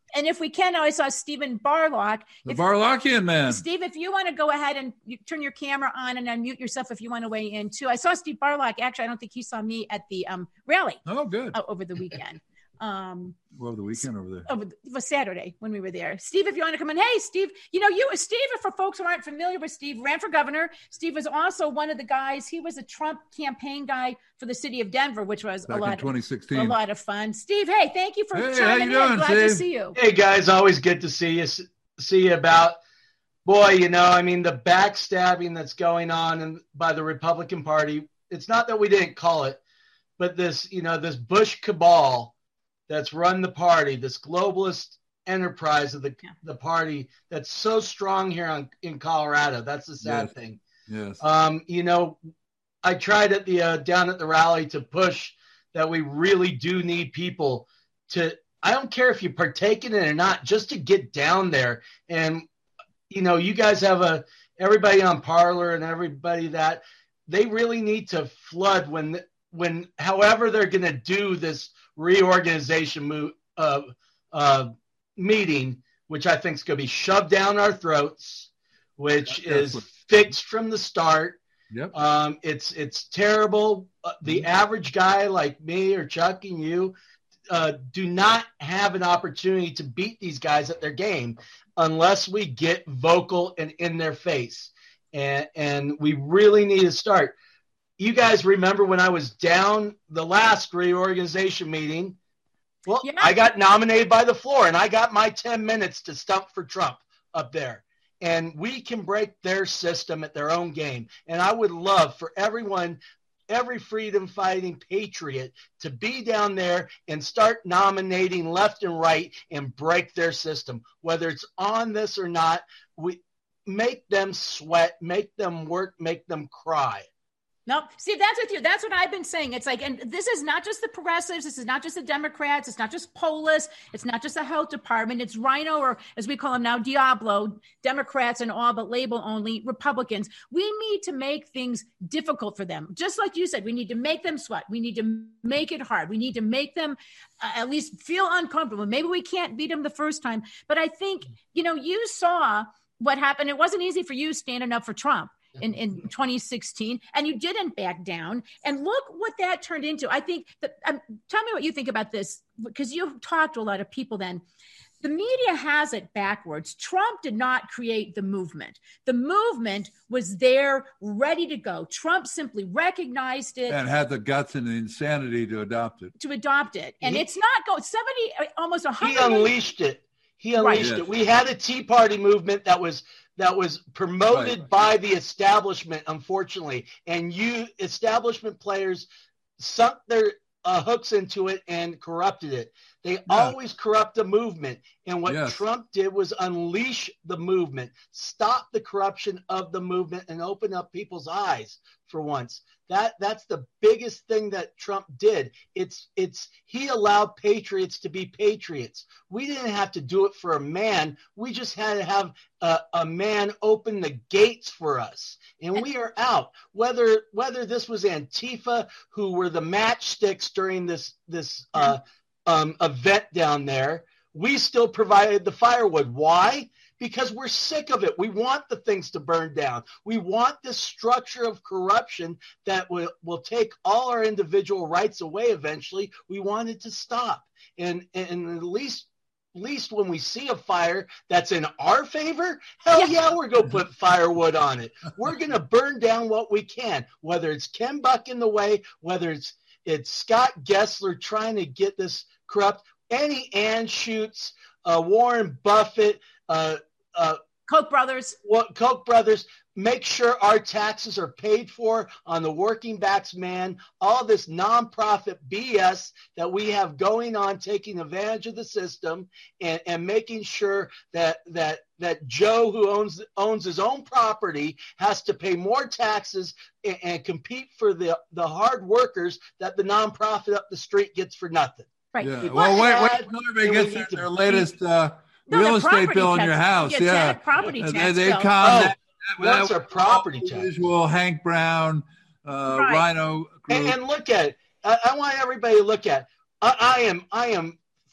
And if we can, I saw Stephen Barlock. The if, Barlockian man. Steve, if you want to go ahead and you turn your camera on and unmute yourself if you want to weigh in too. I saw Steve Barlock. Actually, I don't think he saw me at the um, rally. Oh, good. Uh, over the weekend. Um, well, the weekend over there. Over the, it was Saturday when we were there. Steve, if you want to come in. Hey, Steve, you know, you, Steve, for folks who aren't familiar with Steve, ran for governor. Steve was also one of the guys. He was a Trump campaign guy for the city of Denver, which was Back a lot, in twenty sixteen. Of, a lot of fun. Steve, hey, thank you for hey, chiming how you in. doing, Glad Steve? to see you. Hey, guys, always good to see you. See you about, boy, you know, I mean, the backstabbing that's going on in, by the Republican Party. It's not that we didn't call it, but this, you know, this Bush cabal that's run the party, this globalist enterprise of the yeah. the party that's so strong here on, in Colorado. That's the sad yes. thing. Yes. Um, you know, I tried at the uh, down at the rally to push that we really do need people to. I don't care if you partake in it or not, just to get down there. And you know, you guys have a everybody on Parler and everybody that they really need to flood when when however they're going to do this reorganization move, uh, uh, meeting, which I think is going to be shoved down our throats, which yeah, is fixed from the start. Yep. Um, it's it's terrible. Uh, the average guy like me or Chuck and you uh, do not have an opportunity to beat these guys at their game unless we get vocal and in their face. And, and we really need to start. You guys remember when I was down the last reorganization meeting? Well, yeah. I got nominated by the floor, and I got my ten minutes to stump for Trump up there. And we can break their system at their own game. And I would love for everyone, every freedom-fighting patriot, to be down there and start nominating left and right and break their system. Whether it's on this or not, we make them sweat, make them work, make them cry. No, Steve, that's with you. That's what I've been saying. It's like, and this is not just the progressives. This is not just the Democrats. It's not just Polis. It's not just the health department. It's Rhino, or as we call him now, Diablo, Democrats and all but label only Republicans. We need to make things difficult for them. Just like you said, we need to make them sweat. We need to make it hard. We need to make them uh, at least feel uncomfortable. Maybe we can't beat them the first time. But I think, you know, you saw what happened. It wasn't easy for you standing up for Trump. In, in twenty sixteen, and you didn't back down. And look what that turned into. I think that, um, tell me what you think about this, because you've talked to a lot of people then. The media has it backwards. Trump did not create the movement. The movement was there, ready to go. Trump simply recognized it. And had the guts and the insanity to adopt it. To adopt it. And he, it's not going, seventy, almost one hundred. He unleashed it. He unleashed right. it. We had a Tea Party movement that was that was promoted right. by the establishment, unfortunately. And you establishment players sunk their uh, hooks into it and corrupted it. They yeah. always corrupt a movement. And what yes. Trump did was unleash the movement, stop the corruption of the movement, and open up people's eyes for once. That that's the biggest thing that Trump did. It's it's he allowed patriots to be patriots. We didn't have to do it for a man. We just had to have a, a man open the gates for us, and we are out. Whether whether this was Antifa, who were the matchsticks during this this uh, um, event down there, we still provided the firewood. Why? Because we're sick of it. We want the things to burn down. We want this structure of corruption that will, will take all our individual rights away eventually. We want it to stop. And, and at least at least when we see a fire that's in our favor, hell yeah, yeah we're going to put firewood on it. We're going to burn down what we can, whether it's Ken Buck in the way, whether it's, it's Scott Gessler trying to get this corrupt, any Anschutz, uh, Warren Buffett, uh, Uh, Koch brothers. Well, Koch brothers, make sure our taxes are paid for on the working backs man. All this nonprofit B S that we have going on, taking advantage of the system, and, and making sure that that that Joe, who owns owns his own property, has to pay more taxes and, and compete for the the hard workers that the nonprofit up the street gets for nothing. Right. Yeah. Well, wait, wait, until everybody gets their, their latest. Uh, No, real estate bill in tax, your house, yeah. yeah. Property tax they, they bill. come. Oh, that, that's that a property tax. Usual Hank Brown, uh, right. Rhino group. And, and look at it. I, I want everybody to look at. I, I am. I am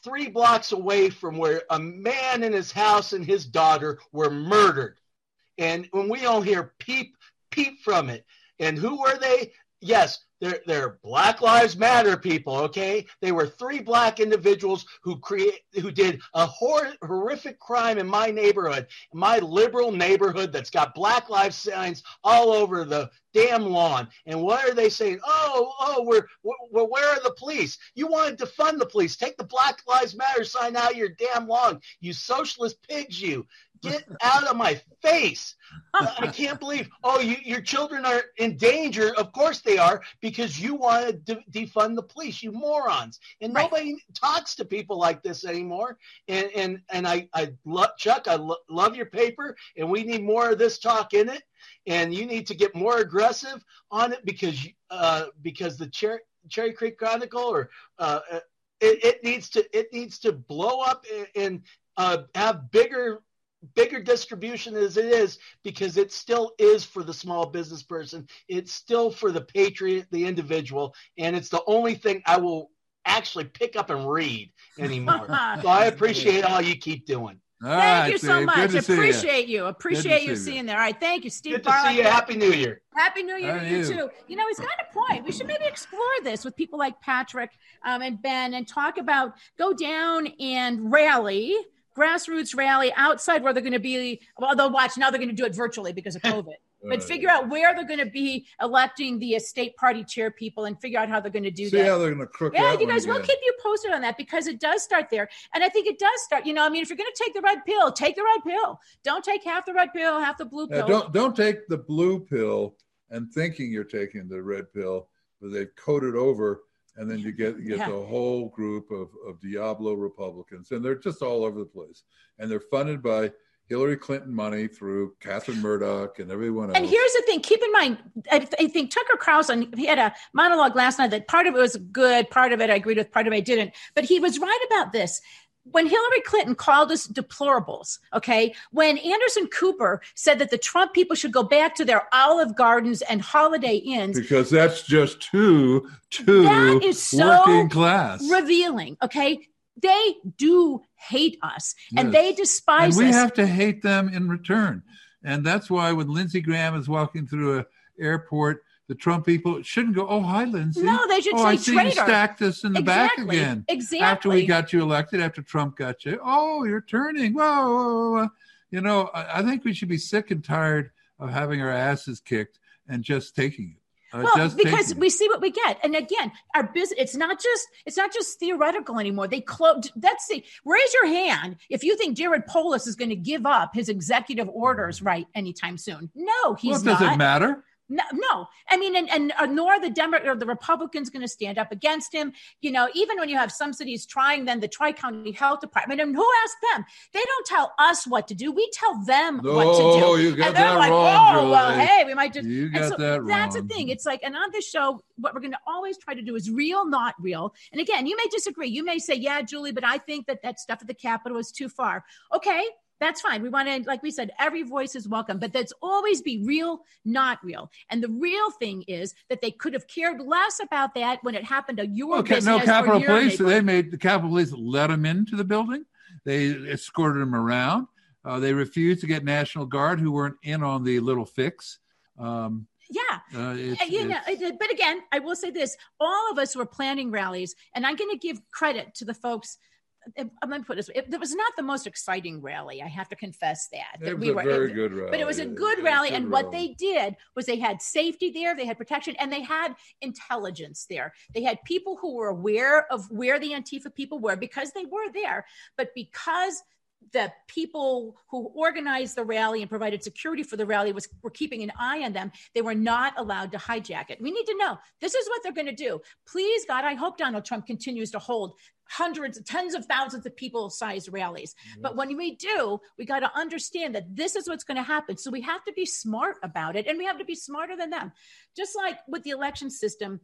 three blocks away from where a man and his house and his daughter were murdered. And when we all hear peep, peep from it. And who were they? Yes, they're, they're Black Lives Matter people, okay? They were three black individuals who create, who did a hor- horrific crime in my neighborhood, my liberal neighborhood that's got Black Lives signs all over the damn lawn. And what are they saying? Oh, oh, we're, we're where are the police? You want to defund the police. Take the Black Lives Matter sign out of your damn lawn. You socialist pigs, you. Get out of my face. I can't believe, oh, you, your children are in danger. Of course they are, because you want to de- defund the police, you morons. And right. Nobody talks to people like this anymore. And and and I, I love, Chuck, I lo- love your paper, and we need more of this talk in it. And you need to get more aggressive on it because uh, because the Cher- Cherry Creek Chronicle or uh, it, it needs to it needs to blow up and, and uh, have bigger. bigger distribution as it is, because it still is for the small business person. It's still for the patriot, the individual. And it's the only thing I will actually pick up and read anymore. So I appreciate all you keep doing. All thank right, you so Steve. much. Appreciate you. you. Appreciate you see seeing you. there. All right. Thank you, Steve. Good to Barlow. See you. Happy New Year. Happy New Year How to you, you too. You know, he's got a point. We should maybe explore this with people like Patrick um, and Ben and talk about go down and rally, grassroots rally outside where they're going to be. Well, they'll watch. Now they're going to do it virtually because of COVID. But figure out where they're going to be electing the state party chair people and figure out how they're going to do See that. See how they're going to crook Yeah, that you guys, we'll keep you posted on that because it does start there. And I think it does start, you know, I mean, if you're going to take the red pill, take the red pill. Don't take half the red pill, half the blue pill. Yeah, don't, don't take the blue pill and thinking you're taking the red pill, but they've coated over. And then you get you get yeah. the whole group of, of Diablo Republicans. And they're just all over the place. And they're funded by Hillary Clinton money through Catherine Murdoch and everyone else. And here's the thing. Keep in mind, I, I think Tucker Carlson, he had a monologue last night that part of it was good, part of it I agreed with, part of it I didn't. But he was right about this. When Hillary Clinton called us deplorables, okay, when Anderson Cooper said that the Trump people should go back to their Olive Gardens and Holiday Inns. Because that's just too, too that is so working class. Revealing, okay? They do hate us, and yes. they despise us. And we us. have to hate them in return. And that's why when Lindsey Graham is walking through an airport, the Trump people shouldn't go, oh, hi, Lindsey. No, they should oh, say I see traitor. You stacked us in the exactly. back again. Exactly. After we got you elected, after Trump got you. Oh, you're turning. Whoa, whoa, whoa. You know, I, I think we should be sick and tired of having our asses kicked and just taking it. Uh, well, because we see what we get, and again, our business. It's not just it's not just theoretical anymore. They close. That's the raise your hand if you think Jared Polis is going to give up his executive orders right anytime soon. No, he's well, it not. Does it matter? No, no. I mean, and, and uh, nor the Demo- or the Republicans going to stand up against him. You know, even when you have some cities trying, then the Tri-County Health Department, and who asked them? They don't tell us what to do. We tell them no, what to do. you got and they're that like, wrong, oh, Julie. well, hey, we might just. You got and so that that's wrong. the thing. It's like, and on this show, what we're going to always try to do is real, not real. And again, you may disagree. You may say, yeah, Julie, but I think that that stuff at the Capitol is too far. Okay. That's fine. We want to, like we said, every voice is welcome, but that's always be real, not real. And the real thing is that they could have cared less about that when it happened to your okay, business. No, Capitol or your Police, they made the Capitol Police let them into the building. They escorted them around. Uh, they refused to get National Guard who weren't in on the little fix. Um, Yeah. Uh, it's, you know, it's, but again, I will say this. All of us were planning rallies, and I'm going to give credit to the folks. I'm going to put it this way. It, it was not the most exciting rally. I have to confess that. that it was we a were, very it, good rally. But it was a good rally. And what they did was they had safety there. They had protection and they had intelligence there. They had people who were aware of where the Antifa people were because they were there. But because the people who organized the rally and provided security for the rally was were keeping an eye on them, they were not allowed to hijack it. We need to know this is what they're going to do. Please, God, I hope Donald Trump continues to hold hundreds, tens of thousands of people sized rallies. Yes. But when we do, we got to understand that this is what's going to happen. So we have to be smart about it, and we have to be smarter than them. Just like with the election system,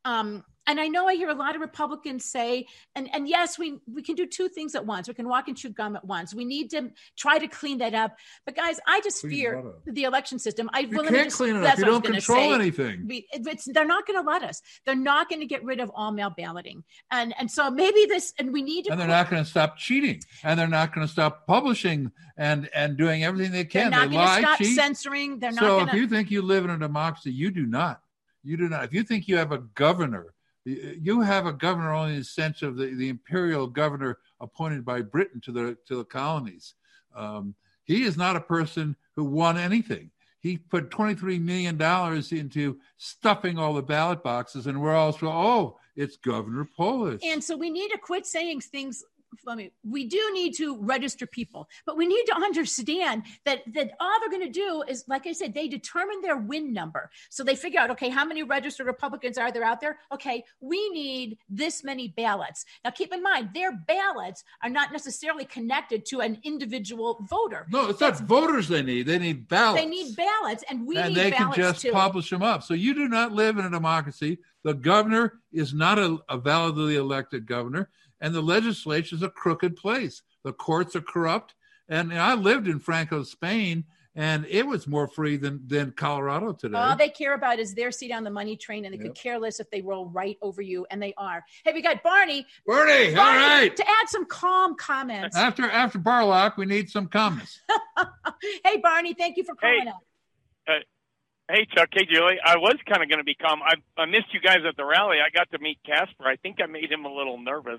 Um, and I know I hear a lot of Republicans say, and, and yes, we, we can do two things at once. We can walk and chew gum at once. We need to try to clean that up. But guys, I just Clean fear the election system. I You well, can't just, clean it up. that's You what I was don't gonna control say. anything. We, it's, they're not going to let us. They're not going to get rid of all mail balloting. And, and so maybe this, and we need to. And they're not going to stop cheating. And they're not going to stop publishing and, and doing everything they can. They're not they going to lie, stop cheat. censoring. They're not So going if you think you live in a democracy, you do not. You do not. If you think you have a governor, you have a governor only in the sense of the, the imperial governor appointed by Britain to the to the colonies. Um, he is not a person who won anything. He put twenty-three million dollars into stuffing all the ballot boxes, and we're all so, oh, it's Governor Polis. And so we need to quit saying things. I mean, we do need to register people, but we need to understand that that all they're going to do is, like I said, they determine their win number. So they figure out, okay, how many registered Republicans are there out there? Okay, we need this many ballots. Now, keep in mind, their ballots are not necessarily connected to an individual voter. No, it's That's, not voters they need. They need ballots. They need ballots, and we and need they can ballots just too. publish them up. So you do not live in a democracy. The governor is not a, a validly elected governor, and the legislature is a crooked place. The courts are corrupt. And I lived in Franco, Spain, and it was more free than, than Colorado today. All they care about is their seat on the money train, and they Yep. could care less if they roll right over you, and they are. Hey, we got Barney. Barney, all right. To add some calm comments. After after Barlock, we need some comments. Hey, Barney, thank you for calling Hey. up. Uh, hey, Chuck. Hey, Julie. I was kind of going to be calm. I, I missed you guys at the rally. I got to meet Casper. I think I made him a little nervous.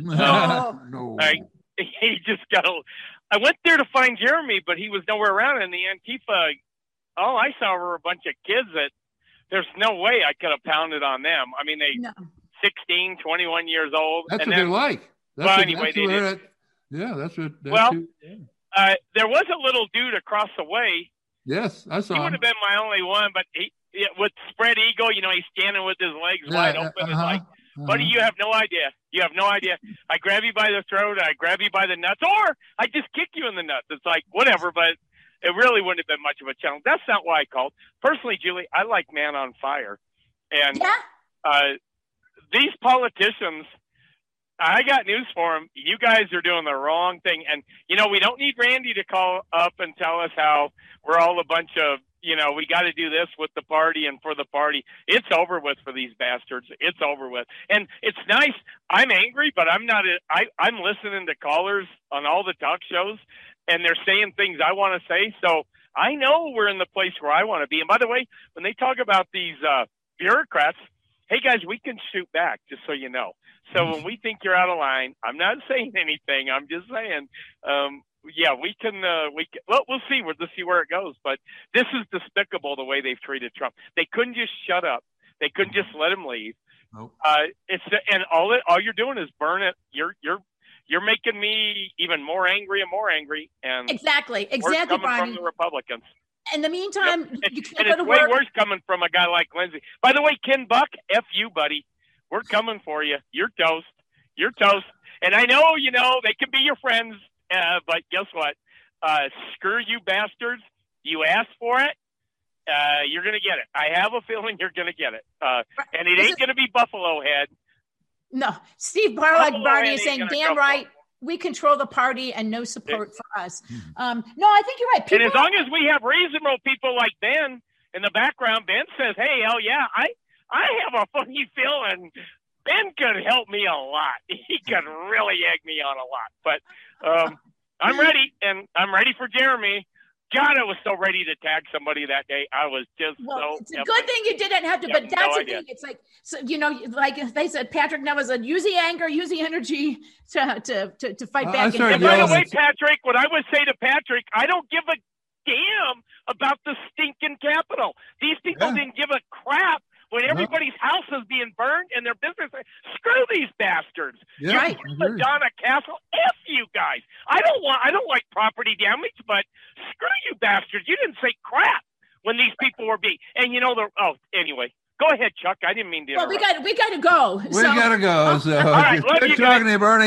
Oh. No. I, he just got a, I went there to find Jeremy, but he was nowhere around. And the Antifa, all I saw were a bunch of kids that there's no way I could have pounded on them. I mean, they No. sixteen, twenty-one years old. That's and what then, they're like. That's well, what, anyway, that's they what did. they're- yeah, that's what. That's Well, who- Uh, there was a little dude across the way. yes, I saw He him. would have been my only one, but he, yeah, with spread eagle, you know, he's standing with his legs Yeah, wide uh, open. It's uh-huh, like, buddy, uh-huh. you have no idea. You have no idea. I grab you by the throat, I grab you by the nuts, or I just kick you in the nuts. It's like, whatever, but it really wouldn't have been much of a challenge. That's not why I called. Personally, Julie, I like Man on Fire. And Yeah. uh, these politicians, I got news for them. You guys are doing the wrong thing. And, you know, we don't need Randy to call up and tell us how we're all a bunch of, you know, we got to do this with the party and for the party. It's over with for these bastards. It's over with. And it's nice. I'm angry, but I'm not, a, I, I'm listening to callers on all the talk shows, and they're saying things I want to say. So I know we're in the place where I want to be. And by the way, when they talk about these uh, bureaucrats, hey, guys, we can shoot back, just so you know. So when we think you're out of line, I'm not saying anything. I'm just saying, um, yeah, we can, uh, we can, well, we'll see. We'll just see where it goes. But this is despicable, the way they've treated Trump. They couldn't just shut up. They couldn't just let him leave. Nope. Uh, it's, and all it, all you're doing is burn it. You're, you're, you're making me even more angry and more angry. And Exactly. worse Exactly, coming Barney. from the Republicans. In the meantime, Yep. you can't And go it's to way work. worse coming from a guy like Lindsey. By the way, Ken Buck, F you, buddy. We're coming for you. You're toast. You're toast. And I know, you know, they can be your friends, uh, but guess what? Uh, screw you bastards. You asked for it. Uh, you're going to get it. I have a feeling you're going to get it. Uh, and it ain't going to be Buffalo Head. No, Steve Barlock Buffalo Barney Head is ain't saying, gonna damn come for right, we control the party and no support for us. Um, no, I think you're right. People And as long as we have reasonable people like Ben in the background, Ben says, hey, hell yeah, I, I have a funny feeling Ben could help me a lot. He could really egg me on a lot. But um, I'm ready, and I'm ready for Jeremy. God, I was so ready to tag somebody that day. I was just well, so. it's a good thing you didn't have to, Yeah, but that's no the idea. thing. It's like, so, you know, like they said, Patrick Neville said, use the anger, use the energy to to to, to fight Uh, back. I started And by the yelling way, at- Patrick, what I would say to Patrick, I don't give a damn about the stinking Capitol. These people Yeah. didn't give a crap when everybody's house is being burned and their business. Screw these bastards. Yeah, Right. I agree. Madonna Castle, F you guys. I don't want. I don't like property damage, but screw you bastards. You didn't say crap when these people were being. And you know the. Oh, anyway, go ahead, Chuck. I didn't mean to. Well, we interrupt. got we got to go. We gotta go. So All right, love good you talking guys. to you, Bernie.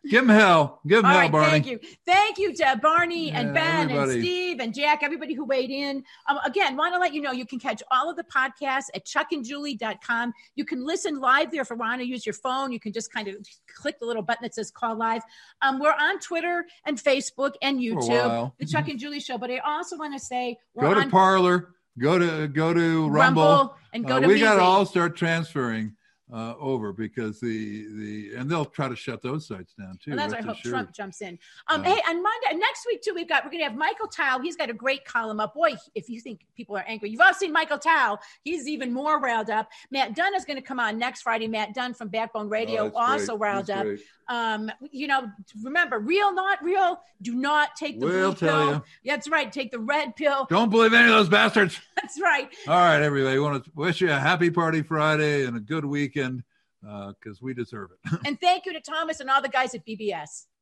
Give him hell. Give him All hell, right, Barney. thank you. Thank you to Barney Yeah, and Ben everybody. and Steve and Jack, everybody who weighed in. Um, again, want to let you know you can catch all of the podcasts at chuck and julie dot com. You can listen live there if you want to use your phone. You can just kind of click the little button that says call live. Um, we're on Twitter and Facebook and YouTube, while. the Chuck and Julie Show. But I also want to say we're Go to on Parler. Go to go to Rumble, Rumble and go uh, to we got to Meet. all start transferring uh, over because the the and they'll try to shut those sites down too. Well, that's rest right. I hope assured. Trump jumps in. Um, Uh, hey, on Monday, next week too, we've got we're gonna have Michael Tao. He's got a great column up. Boy, if you think people are angry, you've all seen Michael Tao. He's even more riled up. Matt Dunn is going to come on next Friday. Matt Dunn from Backbone Radio, Oh, that's also great. riled That's up. great. Um, you know, remember, real, not real. Do not take the We'll blue tell pill. you. Yeah, that's right. Take the red pill. Don't believe any of those bastards. That's right. All right, everybody. I want to wish you a happy party Friday and a good weekend because we deserve it. And thank you to Thomas and all the guys at B B S.